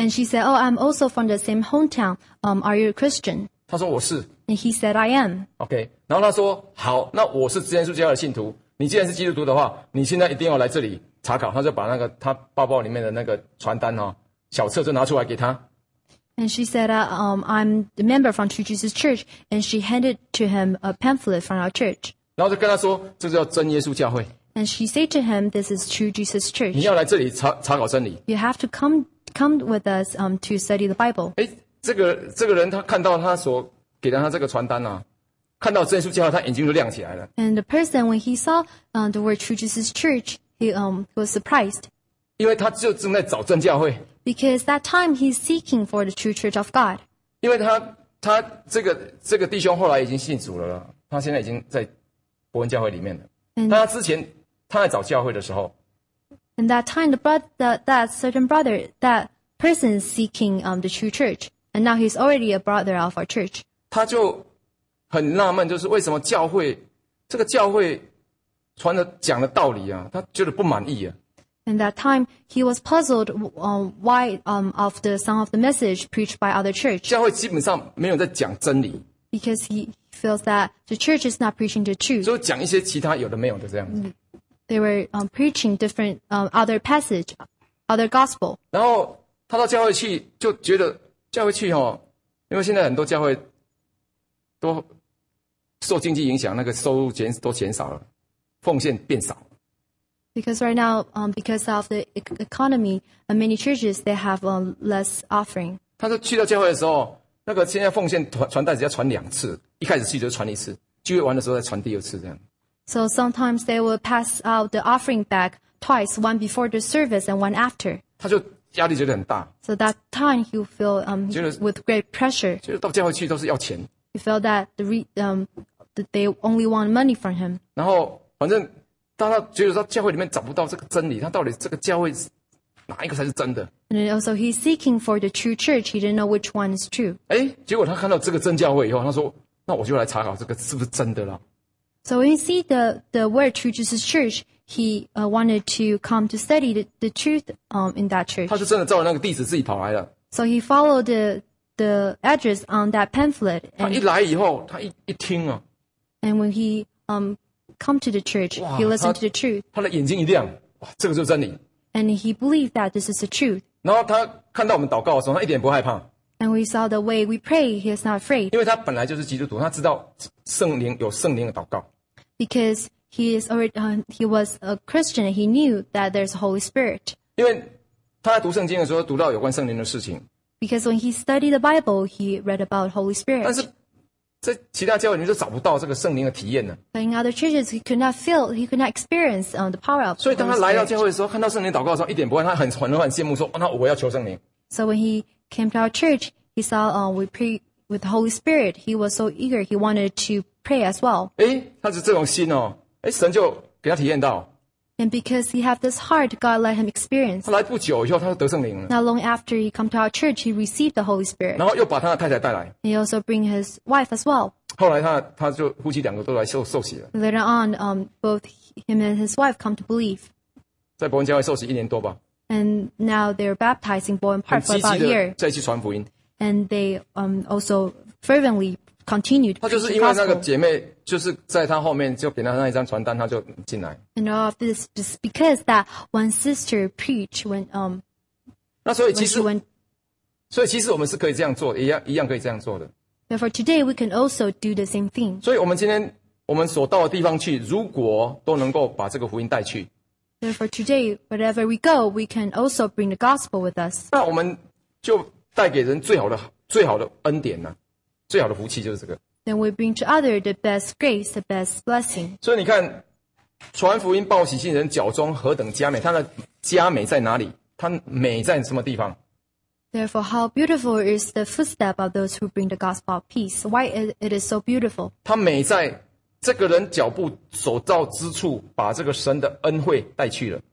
And she said, "Oh, I'm also from the same hometown. Um, are you a Christian?" 他说我是。 And he said, "I am." OK， 然后他说好，那我是真耶稣教会的信徒，你既然是基督徒的话，你现在一定要来这里查考。他就把那个他包包里面的那个传单哈、哦、小册就拿出来给他。 And she said, uh, um, I'm the member from True Jesus Church. And she handed to him a pamphlet from our church. 然后就跟他说，这叫真耶稣教会。 And she said to him, this is True Jesus Church. 你要来这里查查考真理。 You have to come come with us um, to study the Bible. 诶，这个这个人他看到他所给了他这个传单啊，看到真耶稣教会，他眼睛就亮起来了。 And the person, when he saw um, the word True Jesus Church, he um, was surprised. 因为他就正在找真教会。 Because that time he's seeking for the true church of God. 因为他他这个这个弟兄后来已经信主了了，他现在已经在伯恩教会里面了。但他之前他在找教会的时候 In that time, the brother, that, that certain brother, that person is seeking um, the true church. And now he's already a brother of our church. 他就很纳闷，就是为什么教会这个教会传的讲的道理啊，他觉得不满意啊。 In that time, he was puzzled um, why um, of the some of the message preached by other church. 教会基本上没有在讲真理， Because he feels that the church is not preaching the truth. 就讲一些其他有的没有的这样子。 They were um, preaching different um, other passage, other gospel. 然后他到教会去，就觉得教会去哦，因为现在很多教会都受经济影响，那个收入减都减少了，奉献变少。 Because right now, um, because of the e- economy, uh, many churches, they have um, less offering. 他就去到教会的时候，那个现在奉献传传单只要传两次，一开始去就传一次，聚会完的时候再传第二次这样。 So sometimes they will pass out the offering bag twice, one before the service and one after. 他就压力觉得很大， So that time he will feel um, Just- with great pressure. 就是到教会去都是要钱， He felt that the re- um, that they only want money from him. 然后反正当他觉得到教会里面找不到这个真理，他到底这个教会哪一个才是真的？ And then also he's seeking for the true church. He didn't know which one is true. 哎，结果他看到这个真教会以后，他说：“那我就来查考这个是不是真的啦。” So when he see the, the word True Jesus Church, he uh, wanted to come to study the, the truth um, in that church. 他就真的照着那个地址自己跑来了。 So he followed the the address on that pamphlet. 他一 And, 来以后，他一一听啊， and when he um, come to the church, Wow, he listened that- to the truth. 他的眼睛一亮，哇，这个就是真理。 And he believed that this is the truth. 然后他看到我们祷告的时候，他一点不害怕， And we saw the way we pray, he is not afraid. 因为他本来就是基督徒，他知道圣灵有圣灵的祷告。 Because he is already, uh, he was a Christian and he knew that there's a Holy Spirit. 因为他在读圣经的时候，读到有关圣灵的事情， Because when he studied the Bible, he read about Holy 但 Spirit. 是在其他教会里面就找不到这个圣灵的体验呢。 But in other churches, he could not feel, he could not experience um, the power of 所以 Holy 当他来到 Spirit. 教会的时候，看到圣灵祷告的时候，一点不会，他很很很羡慕说：“哦，那我要求圣灵。 So when he came to our church, he saw uh, we pray with the Holy Spirit. He was so eager. He wanted to pray as well. ” 诶，他是这种心哦，诶，神就给他体验到。 And because he had this heart, God let him experience. 他来不久以后，他就得圣灵了， Not long after he come to our church, he received the Holy Spirit. 然后又把他的太太带来。 He also bring his wife as well. 后来他他就夫妻两个都来受受洗了， Later on, um, both him and his wife come to believe. 在伯恩教会受洗一年多吧， And now they're baptized in Bowen 很 Park for 积极 about a 的 year. 再去传福音。 And they um, also fervently continued 他就是 preaching 因为那个 gospel. 姐妹，就是在他后面就给他那一张传单，他就进来。 And all of this just because that one sister preached when um 那所以 when 其 she 实， went. 所以其实我们是可以这样做的，一样一样可以这样做的。 Therefore, today we can also do the same thing. 所以我们今天我们所到的地方去，如果都能够把这个福音带去， Therefore, today, wherever we go, we can also bring the gospel with us. 那我们就带给人最好的最好的恩典呢、最好的福气就是这个。 Then we bring to other the best grace, the best blessing. 所以你看，传福音报喜信人脚中何等佳美，他的佳美在哪里？他美在什么地方？ Therefore, how beautiful is the footstep of those who bring the gospel of peace. Why it, it is so beautiful. 他美在这个人脚步所到之处，把这个神的恩惠带去了。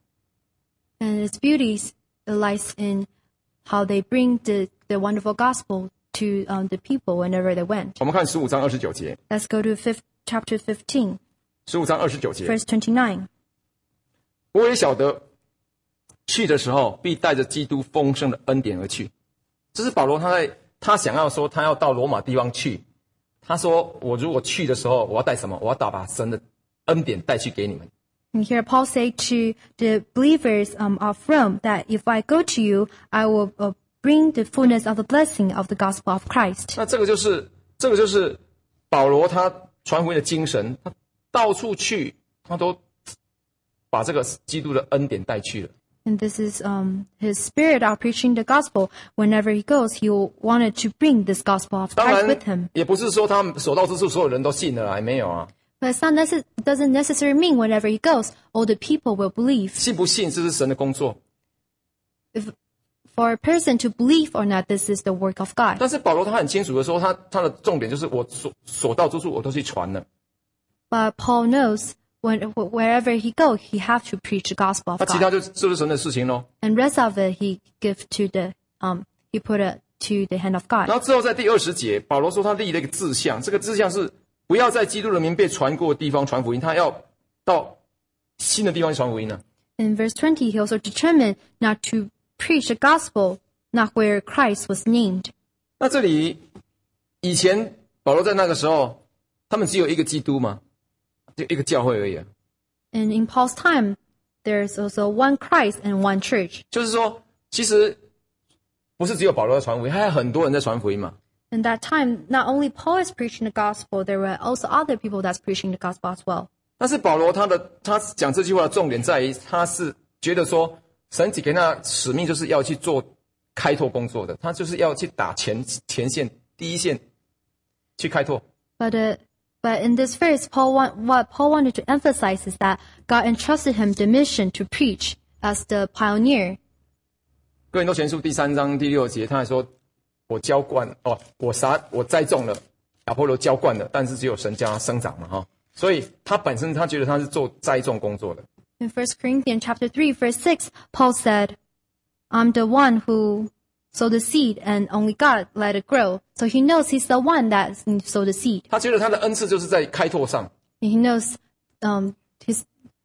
And its beauty lies in how they bring the, the wonderful gospel to um, the people whenever they went. 我们看十五章二十九节， Let's go to fifth, chapter fifteen, 十五章二十九节， verse twenty-nine. 我也晓得，去的时候必带着基督丰盛的恩典而去， 这是保罗他在他想要说他要到罗马地方去，他说我如果去的时候我要带什么？我要把神的恩典带去给你们。 And here Paul said to the believers um, of Rome that if I go to you, I will uh, bring the fullness of the blessing of the gospel of Christ. 那这个就是这个就是保罗他传福音的精神，他到处去，他都把这个基督的恩典带去了。 And this is um, his spirit of preaching the gospel. Whenever he goes, he wanted to bring this gospel of 当 Christ 然 with him. 也不是说他所到之处所有人都信了啦，没有啊。 But it's not necess- it doesn't necessarily mean whenever he goes, all the people will believe. 信不信这是神的工作。 If, for a person to believe or not, this is the work of God. 但是保罗他很清楚的说，他他的重点就是我所所到之处我都去传了。 But Paul knows when wherever he goes, he have to preach the gospel of 那其他 God. 就就是神的事情咯。 And rest of it, he give to the um, he put it to the hand of 然 God. 后之后在第二十节，保罗说他立了一个志向，这个志向是不要在基督的名被传过的地方传福音，他要到新的地方去传福音呢。 In verse twenty, he also determined not to preach the gospel not where Christ was named. 那这里以前保罗在那个时候，他们只有一个基督嘛，就一个教会而已啊。 And in Paul's time, there's also one Christ and one church. 就是说，其实不是只有保罗在传福音，还有很多人在传福音嘛。 In that time, not only Paul is preaching the gospel, there were also other people that's preaching the gospel as well. 但是保罗他的他讲这句话的重点在于，他是觉得说，神给他使命就是要去做开拓工作的，他就是要去打前前线第一线去开拓。 But uh, but in this verse, Paul want, what Paul wanted to emphasize is that God entrusted him the mission to preach as the pioneer. 哥林多前书第三章第六节，他还说：“我浇灌哦，我撒我栽种了，亚波罗浇灌了，但是只有神将它生长嘛，哈、哦。所以他本身他觉得他是做栽种工作的。 In First Corinthians chapter three, verse six, Paul said, "I'm the one who sowed the seed, and only God let it grow." So he knows he's the one that sowed the seed. 他觉得他的恩赐就是在开拓上。 And he knows um, his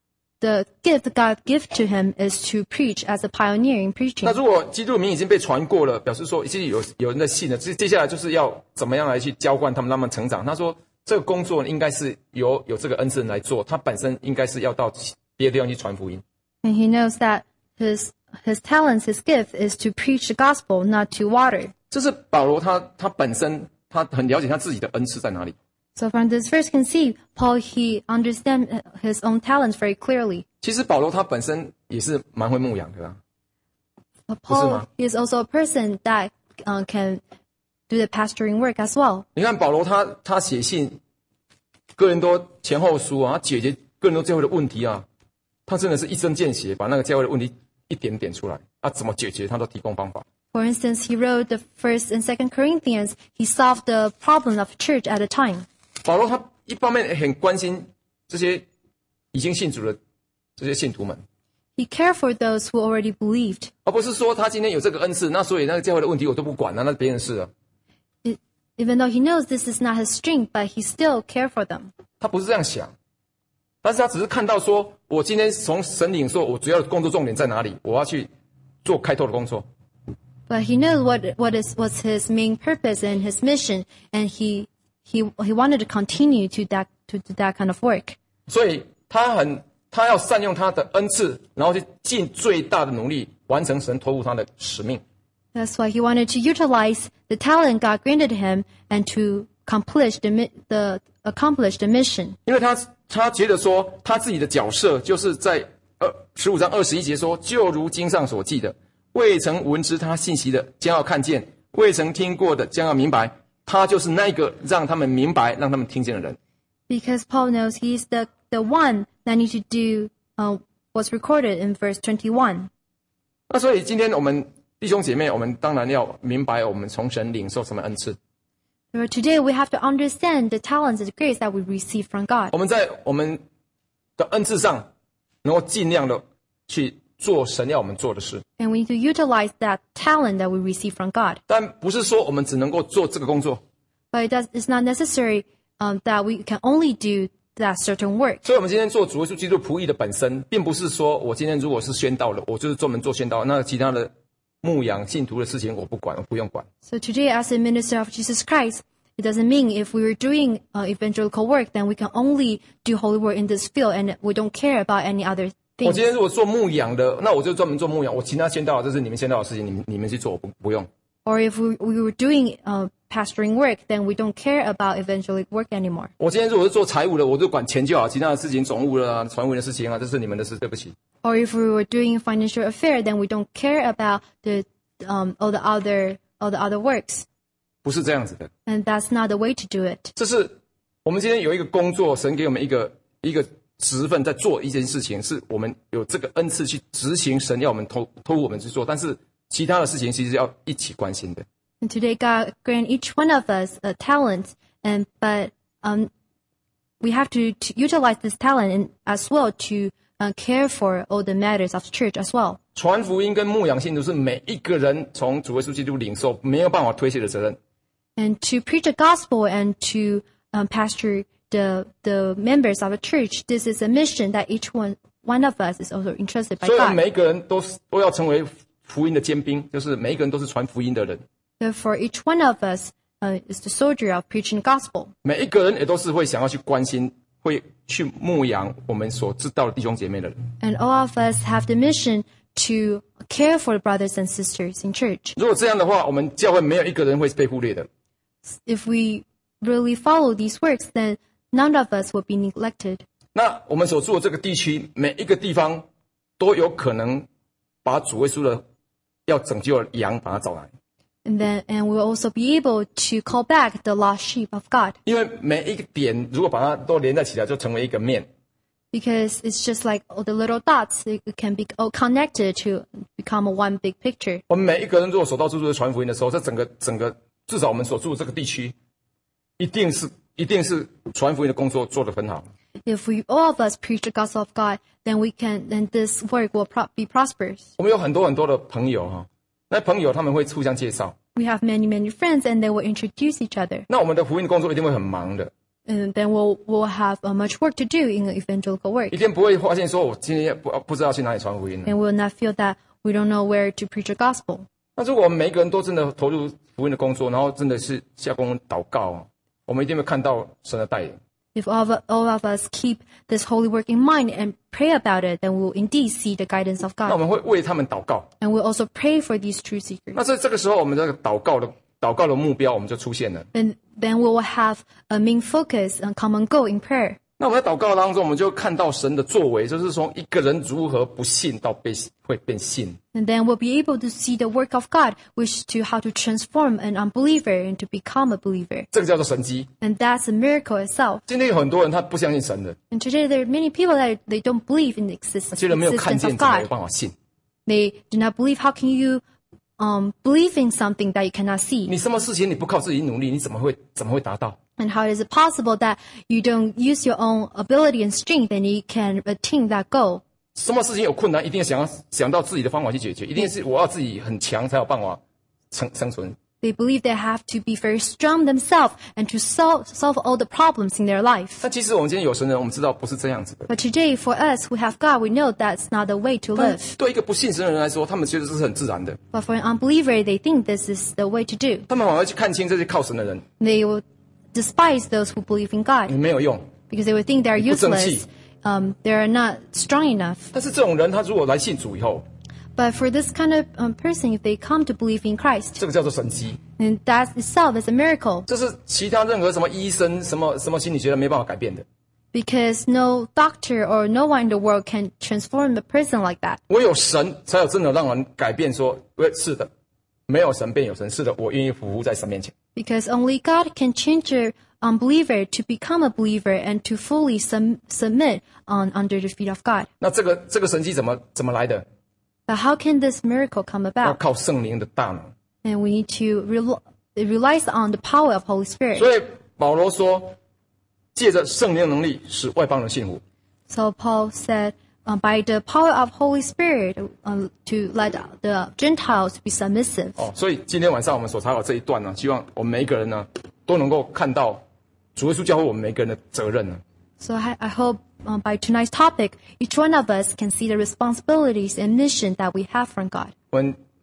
the gift God gave to him is to preach as a pioneer in preaching. 那如果基督的名已经被传过了，表示说已经有有人在信了，接接下来就是要怎么样来去浇灌他们，让他们成长。他说这个工作应该是由有这个恩赐人来做，他本身应该是要到别的地方去传福音。 And he knows that his his talents, his gift is to preach the gospel, not to water. 这是保罗他他本身他很了解他自己的恩赐在哪里。 So from this verse can see Paul he understands his own talents very clearly. 其实保罗他本身也是蛮会牧养的啊。 But 不是 Paul 吗？ is also a person that uh, can do the pastoring work as well. 你看保罗他他写信哥林多前后书啊，他解决哥林多教会的问题啊，他真的是一针见血，把那个教会的问题一点点出来啊，怎么解决他都提供方法。 For instance, he wrote the First and Second Corinthians. He solved the problem of church at a time. 保罗他一方面很关心这些已经信主的这些信徒们， He cared for those who already believed. 而不是说他今天有这个恩赐，那所以那个教会的问题我都不管了，那是别人的事了。 It, even though he knows this is not his strength, but he still cared for them. 他不是这样想，但是他只是看到说，我今天从神领受，我主要的工作重点在哪里？我要去做开拓的工作。 But he knows what what is what's his main purpose and his mission, and he he he wanted to continue to that to, to that kind of work. 所以他很他要善用他的恩赐，然后去尽最大的努力完成神托付他的使命。 That's why he wanted to utilize the talent God granted him and to accomplish the mi- the accomplish the mission. 因为他他觉得说，他自己的角色就是在二十五章二十一节说，就如经上所记的，未曾闻知他信息的将要看见，未曾听过的将要明白，他就是那个让他们明白、让他们听见的人。 Because Paul knows he's the the one that needs to do uh, what's recorded in verse twenty-one. 那所以今天我们弟兄姐妹，我们当然要明白，我们从神领受什么恩赐。 So today we have to understand the talents and the grace that we receive from God. 我们在我们的恩赐上，能够尽量的去做神要我们做的事。 And we need to utilize that talent that we receive from God. 但不是说我们只能够做这个工作。 But it does, it's not necessary um, that we can only do that certain work. 所以，我们今天做主耶稣基督仆役的本身，并不是说我今天如果是宣道了，我就是专门做宣道，那其他的牧养信徒的事情我不管，我不用管。 So today, as a minister of Jesus Christ, it doesn't mean if we were doing uh, evangelical work, then we can only do holy work in this field and we don't care about any other 我 things. 今天如果做牧养的，那我就专门做牧养，我其他先到，这是你们先到的事情，你们你们去做，我不不用。 Or if we, we were doing uh, pastoring work, then we don't care about evangelical work anymore. 我今天如果是做财务的，我就管钱就好，其他的事情、总务的啊、传福音的事情啊，这是你们的事，对不起。 Or if we were doing financial affair, then we don't care about the um, all the other all the other works. 不是这样子的， And that's not the way to do it. 这是我们今天有一个工作，神给我们一个一个职分，在做一件事情，是我们有这个恩赐去执行神要我们托托付我们去做，但是其他的事情其实要一起关心的。 And today, God grant each one of us a talent, and but um, we have to, to utilize this talent and as well to uh, care for all the matters of church as well. 传福音跟牧养信徒是每一个人从主耶稣基督领受没有办法推卸的责任。 And to preach the gospel and to um, pastor the the members of a church, this is a mission that each one one of us is also entrusted by 所以我们 God. 每一个人都是都要成为福音的尖兵，就是每一个人都是传福音的人， Therefore, each one of us uh, is the soldier of preaching the gospel. 每一个人也都是会想要去关心、会去牧养我们所知道的弟兄姐妹的人。 And all of us have the mission to care for the brothers and sisters in church. 如果这样的话，我们教会没有一个人会被忽略的。 If we really follow these works, then none of us will be neglected. 那我们所住的这个地区，每一个地方都有可能把主耶稣的要拯救的羊把它找来， And then, and we'll also be able to call back the lost sheep of God. 因为每一个点如果把它都连在起来，就成为一个面。 Because it's just like all the little dots, it can be all connected to become a one big picture. 我们每一个人如果所到处处的传福音的时候，在整个整个至少我们所住的这个地区，一定是一定是传福音的工作做得很好。 If we all of us preach the gospel of God, then we can, then this work will pro- be prosperous. 我们有很多很多的朋友哈，那朋友他们会互相介绍， We have many, many friends, and they will introduce each other. 那我们的福音工作一定会很忙的， And then we'll, we'll have uh, much work to do in the evangelical work. 一定不会发现说我今天不不知道去哪里传福音了。 And we'll not feel that we don't know where to preach the gospel. 那如果我们每一个人都真的投入福音的工作，然后真的是下功祷告啊，我们一定会看到神的带领。 If all of, all of us keep this holy work in mind and pray about it, then we'll indeed see the guidance of 那我 God. 们会为他们祷告。 And we'll also pray for these truth seekers. 那在这个时候，我们这个祷告的祷告的目标我们就出现了。 And then we will have a main focus and common goal in prayer. 那我们在祷告当中，我们就看到神的作为，就是从一个人如何不信到被会变信。 And then we'll be able to see the work of God, which to how to transform an unbeliever into become a believer. 这个叫做神迹。 And that's a miracle itself. 今天有很多人他不相信神的， And today there are many people that they don't believe in the exist- 他觉得没有看 existence 见 of 怎么有 God. 办法信？ They do not believe. How can you um, believe in something that you cannot see? 你什么事情你不靠自己努力，你怎么会怎么会达到？ And how is it possible that you don't use your own ability and strength and you can attain that goal? 什么事情有困难，一定要想要想到自己的方法去解决，一定是我要自己很强才有办法生生存。 They believe they have to be very strong themselves and to solve, solve all the problems in their life. 但其实我们今天有神人，我们知道不是这样子的。 But today, for us who have God, we know that's not the way to 但 live. 对一个不信神的人来说，他们觉得这是很自然的， But for an unbeliever, they think this is the way to do. 他们反而去看清这些靠神的人， They will despise those who believe in 你 God 没有用。 because they will think they're 不争气。 useless. Um, they are not strong enough. 但是这种人，他如果来信主以后， But for this kind of um, person, if they come to believe in Christ, 这个叫做神迹， then that itself is a miracle 这是其他任何什么医生、什么什么心理学的没办法改变的。 because no doctor or no one in the world can transform a person like that. 唯有神才有真的让人改变说，说是的，没有神便有神，是的，我愿意匍匐在神面前。 Because only God can change a unbeliever to become a believer and to fully sum, submit on under the feet of God. 那这个这个神迹怎么怎么来的？ But how can this miracle come 要 about? 靠圣灵的大能。 And we need to rel- rely on the power of Holy Spirit. 所以保罗说，借着圣灵的能力，使外邦人信服。 So Paul said, uh, by the power of Holy Spirit, um, to let the Gentiles be submissive. 哦，所以今天晚上我们所查考这一段呢，希望我们每一个人呢，都能够看到主耶稣教会我们每个人的责任呢。 So I, I hope um, by tonight's topic, each one of us can see the responsibilities and mission that we have from God. 我们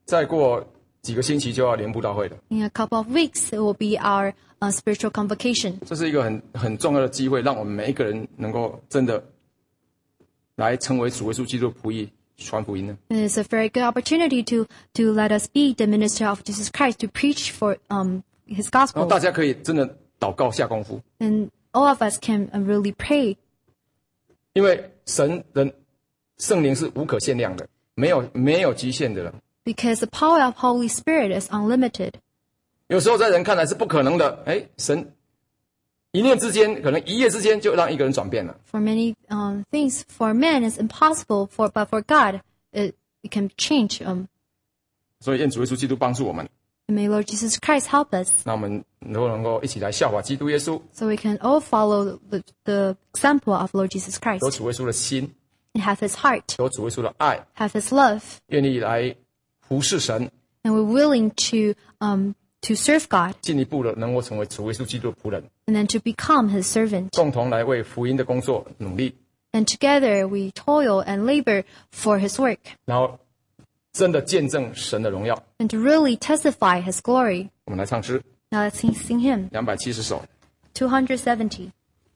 再过几个星期就要联布道会了。 In a couple of weeks, it will be our uh, spiritual convocation. 这是一个很很重要的机会，让我们每一个人能够真的来成为主耶稣基督的仆役，传福音呢。 And it's a very good opportunity to to let us be the minister of Jesus Christ to preach for um His 然后 gospel. 大家可以真的祷告下功夫， And all of us can uh, really pray 因为神的圣灵是无可限量的，没有没有极限的了。 because the power of Holy Spirit is unlimited. 有时候在人看来是不可能的，哎，神一念之间，可能一夜之间就让一个人转变了。 For many um, things, for man it's impossible. For but for God, it, it can change. Um, 所以愿主耶稣基督帮助我们， and may Lord Jesus Christ help us, 那我们能够能够一起来效法基督耶稣， so we can all follow the, the example of Lord Jesus 有 Christ 主耶稣的心， and have His heart, 有主耶稣的爱， have His love, 愿意来服侍神， and we're willing to um, to serve God, 进一步的能够成为主耶稣基督的仆人， and then to become His servant. 共同来为福音的工作努力， And together we toil and labor for His work, 然后真的见证神的荣耀。 and to really testify His glory. 我们来唱诗 Now let's sing, sing hymn 两百七十首。 two seventy.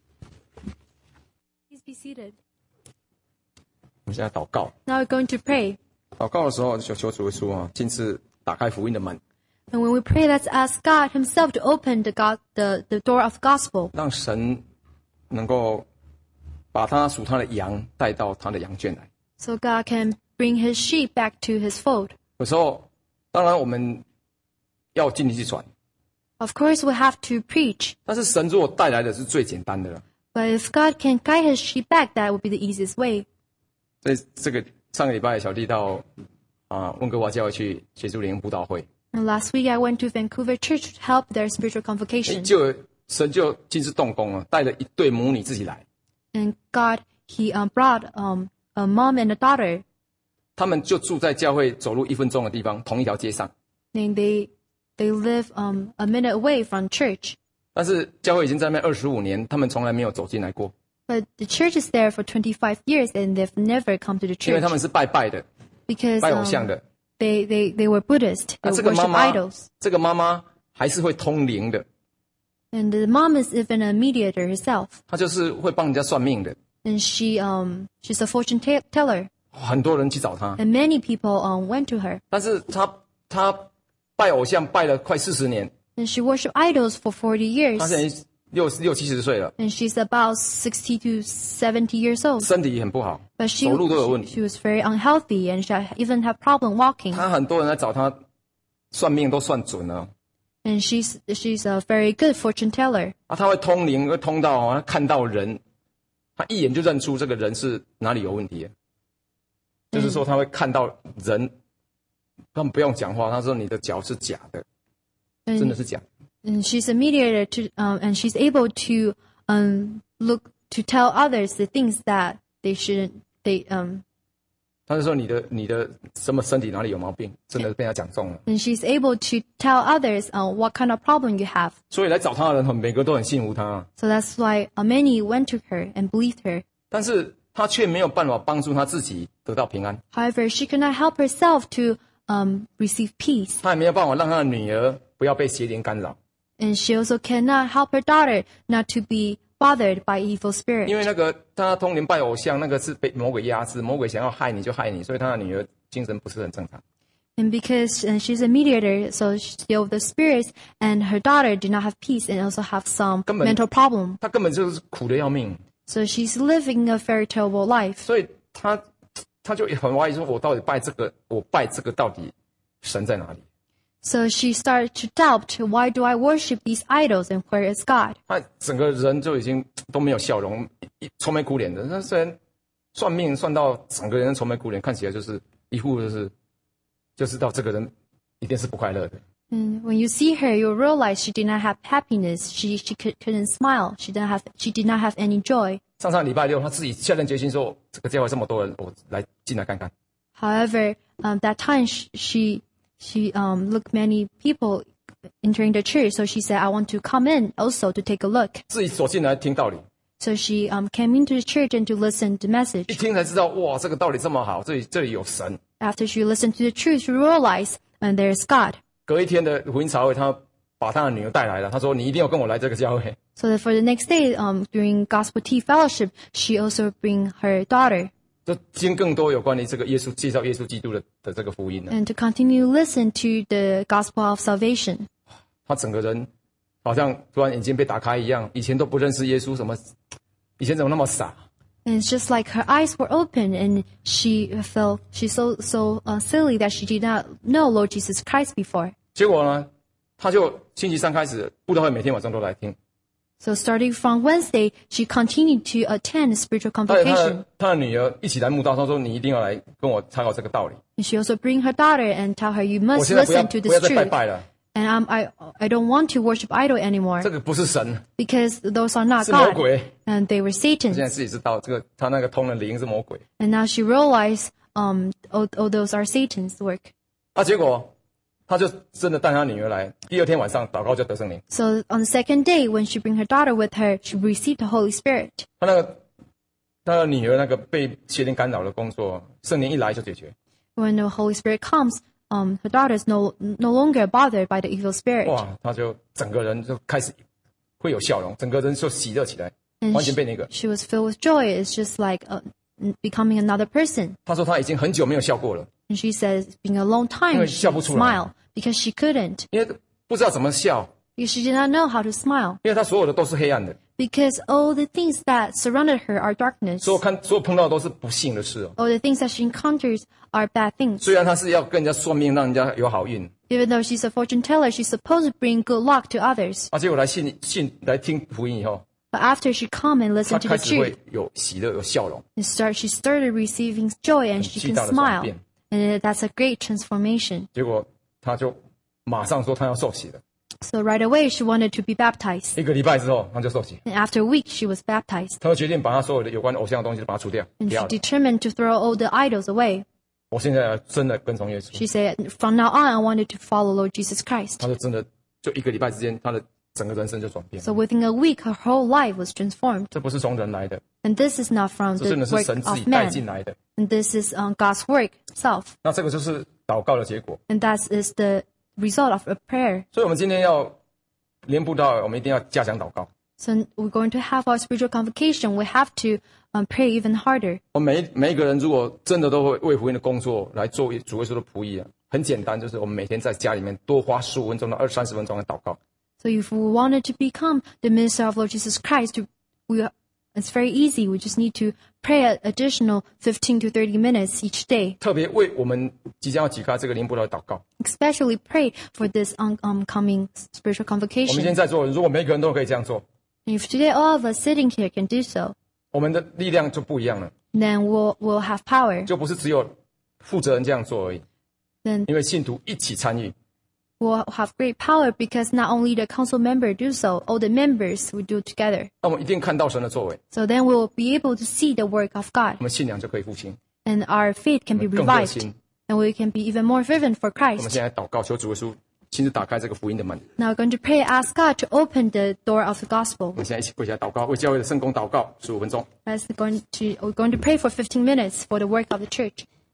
Please be seated. 我们现在祷告， Now we're going to pray. 祷告的时候求求主耶稣啊，亲自打开福音的门， And when we pray, let's ask God Himself to open the, God, the, the door of the gospel, 让神能够把他属他的羊带到他的羊圈来。 so God can bring His sheep back to His fold. 有时候，当然我们要尽力去传， Of course, we have to preach. 但是神如果带来的是最简单的了。 But if God can guide His sheep back, that would be the easiest way. 所以这个上个礼拜小弟到啊温哥华教会去协助联布道会， And last week, I went to Vancouver Church to help their spiritual convocation. 就有神就亲自动工了，带了一对母女自己来， And God, He um, brought um, a mom and a daughter. 他们就住在教会走路一分钟的地方，同一条街上。 And they they live um, a minute away from church. 但是教会已经在那二十五年，他们从来没有走进来过， But the church is there for twenty-five years, and they've never come to the 因为 church 他们是拜拜的， because 拜偶像 um, 的。 they, they, they were Buddhist. 那 They 这个妈 worship 妈 idols. 这个妈妈还是会通灵的， And the mom is even a mediator herself. 她就是会帮人家算命的。 And she um she's a fortune te- teller. 很多人去找她， And many people um went to her. 但是她她拜偶像拜了快四十年， And she worshiped idols for forty 她 years. 现在六六七十岁了， And she's about sixty to seventy years old. 身体很不好， But she, 走路都有问 she, 题。 she was very unhealthy, and she even had problem walking. 她很多人来找她算命都算准了， And she's she's a very good fortune teller. 啊，她会通灵，会通到啊，她看到人，她一眼就认出这个人是哪里有问题了。就是说，她会看到人，他们不用讲话，她说你的脚是假的，真的 And, 是假的。 and she's a mediator to um and she's able to um look to tell others the things that they shouldn't they um 她就说你的你的什么身体哪里有毛病，真的被她讲中了。 and she's able to tell others uh, what kind of problem you have. 所以来找她的人很每个都很信服她， So that's why uh, many went to her and believed her. 但是她却没有办法帮助她自己得到平安， However, she could not help herself to um receive peace. 她也没有办法让她的女儿不要被邪灵干扰， And she also cannot help her daughter not to be bothered by evil 因 spirits. 为那个她通灵拜偶像，那个是被魔鬼压制，魔鬼想要害你就害你，所以她的女儿精神不是很正常。 And because uh, she's a mediator, so she deals with the spirits, and her daughter do not have peace and also have some 根本- mental problem. 她根本就是苦得要命， So she's living a very terrible life. 所以她她就很怀疑说，我到底拜这个，我拜这个到底神在哪里？ So she started to doubt, why do I worship these idols and where is God? 她整个人就已经都没有笑容，一一愁眉苦脸的。那虽然算命算到整个人愁眉苦脸，看起来就是一副就是就知道这个人一定是不快乐的。 And when you see her, you realize she did not have happiness. She she could, couldn't smile. She didn't have she did not have any joy. 上上礼拜六，她自己下定决心说，这个教会这么多人，我来进来看看。 However, um, that time she she, she um, looked many people entering the church, so she said, "I want to come in also to take a look." 自己走进来听道理， So she um, came into the church and to listen to the 一 message. 听才知道，哇，这个道理这么好，这里这里有神。 After she listened to the truth, she realized, and there's God. 隔一天的福音茶会，他把他的女儿带来了，他说：“你一定要跟我来这个教会。” So that for the next day, um, during Gospel Tea Fellowship, she also bring her daughter. 就听更多有关于这个耶稣介绍耶稣基督的的这个福音呢。 And to continue listen to the gospel of salvation. 他整个人好像突然眼睛被打开一样，以前都不认识耶稣，什么以前怎么那么傻？ And it's just like her eyes were open, and she felt she's so so uh, silly that she did not know Lord Jesus Christ before. 结果呢，他就星期三开始布道会，每天晚上都来听。 So starting from Wednesday, she continued to attend spiritual 他的他 convocation. 的他的女儿一起来慕道，他说：“你一定要来跟我参考这个道理。 And she also bring her daughter and tell her, "You 我 must 现在不要 listen to 不要 this 再拜 truth." 拜了， And I'm, I I don't want to worship idol anymore 这个不是神， because those are not 是魔 God, 鬼。 and they were 现 Satan. 在自己知道，这个他那个通的灵是魔鬼。 And now she realized, um, all, all those are Satan's work. 啊，结果他就真的带他女儿来，第二天晚上祷告就得圣灵。 So on the second day, when she bring her daughter with her, she received the Holy Spirit. 他那个他的女儿那个被邪灵干扰的工作，圣灵一来就解决。 When the Holy Spirit comes, um, her daughter is no no longer bothered by the evil spirit. 哇，他就整个人就开始会有笑容，整个人就喜乐起来， And 完全变那个。 she was filled with joy. It's just like uh, becoming another person. 他说他已经很久没有笑过了， And she says, it's been a long 因 time 为 she 笑不出来。 smiled because she couldn't. 因为不知道怎么笑， Because she did not know how to smile. 因为他所有的都是黑暗的， Because all the things that surrounded her are darkness. 所有看所有碰到的都是不幸的事哦。 All the things that she encounters are bad things. 虽然他是要跟人家算命，让人家有好运， Even though she's a fortune teller, she's supposed to bring good luck to others. 啊，结果来信信来听福音以后， But after she come and 他 listen to 开 the 始会 truth, 有喜乐，有笑容， and start, she started receiving joy and she 巨 can 大的转 smile. 变。 And that's a great transformation. 结果他就马上说他要受洗了， So right away, she wanted to be baptized. 一个礼拜之后他就受洗， And after a week, she was baptized. 他就决定把他所有的有关偶像的东西都把它除掉， And 不 she 要了。 determined to throw all the idols away. 我现在要真的跟从耶稣， She said, from now on, I wanted to follow Lord Jesus Christ. 他就真的就一个礼拜之间，他的整个人生就转变。 So within a week, her whole life was transformed. 这不是从人来的， And this is not from 这 the 真的是 work 神自己 of 带 man. 进来的。 And this is um, God's work itself. 那这个就是祷告的结果。 And that is the result of a prayer. 所以，我们今天要连布道，我们一定要加强祷告。 So we're going to have our spiritual convocation. We have to um, pray even harder. 我们每每一个人，如果真的都会为福音的工作来做主耶稣的仆役啊，很简单，就是我们每天在家里面多花十五分钟到二三十分钟来祷告。 So if we wanted to become the minister of Lord Jesus Christ, we, it's very easy. We just need to pray an additional fifteen to thirty minutes each day. 特别为我们即将要举开这个连布道的祷告。 Especially pray for this on, um, coming spiritual 我们今 convocation. 天在座的人，如果每个人都可以这样做， And if today all of us sitting here can do so, 我们的力量就不一样了， then we'll, we'll have power. 就不是只有负责人这样做而已， Then 因为信徒一起参与。 we'll have great power because not only the council member do so, all the members will do it together. 那我们一定看到神的作为， So then we'll be able to see the work of God, 我们信仰就可以复兴， and our faith can be 更热 revived, 心。 and we can be even more fervent for 我们 Christ. 现在祷告，求主耶稣亲自打开这个福音的门。 Now we're going to pray, ask God to open the door of the gospel. 我们现在一起跪下来祷告，为教会的圣工祷告十五分钟。 As we're going to, we're going to pray for fifteen minutes for the work of the church.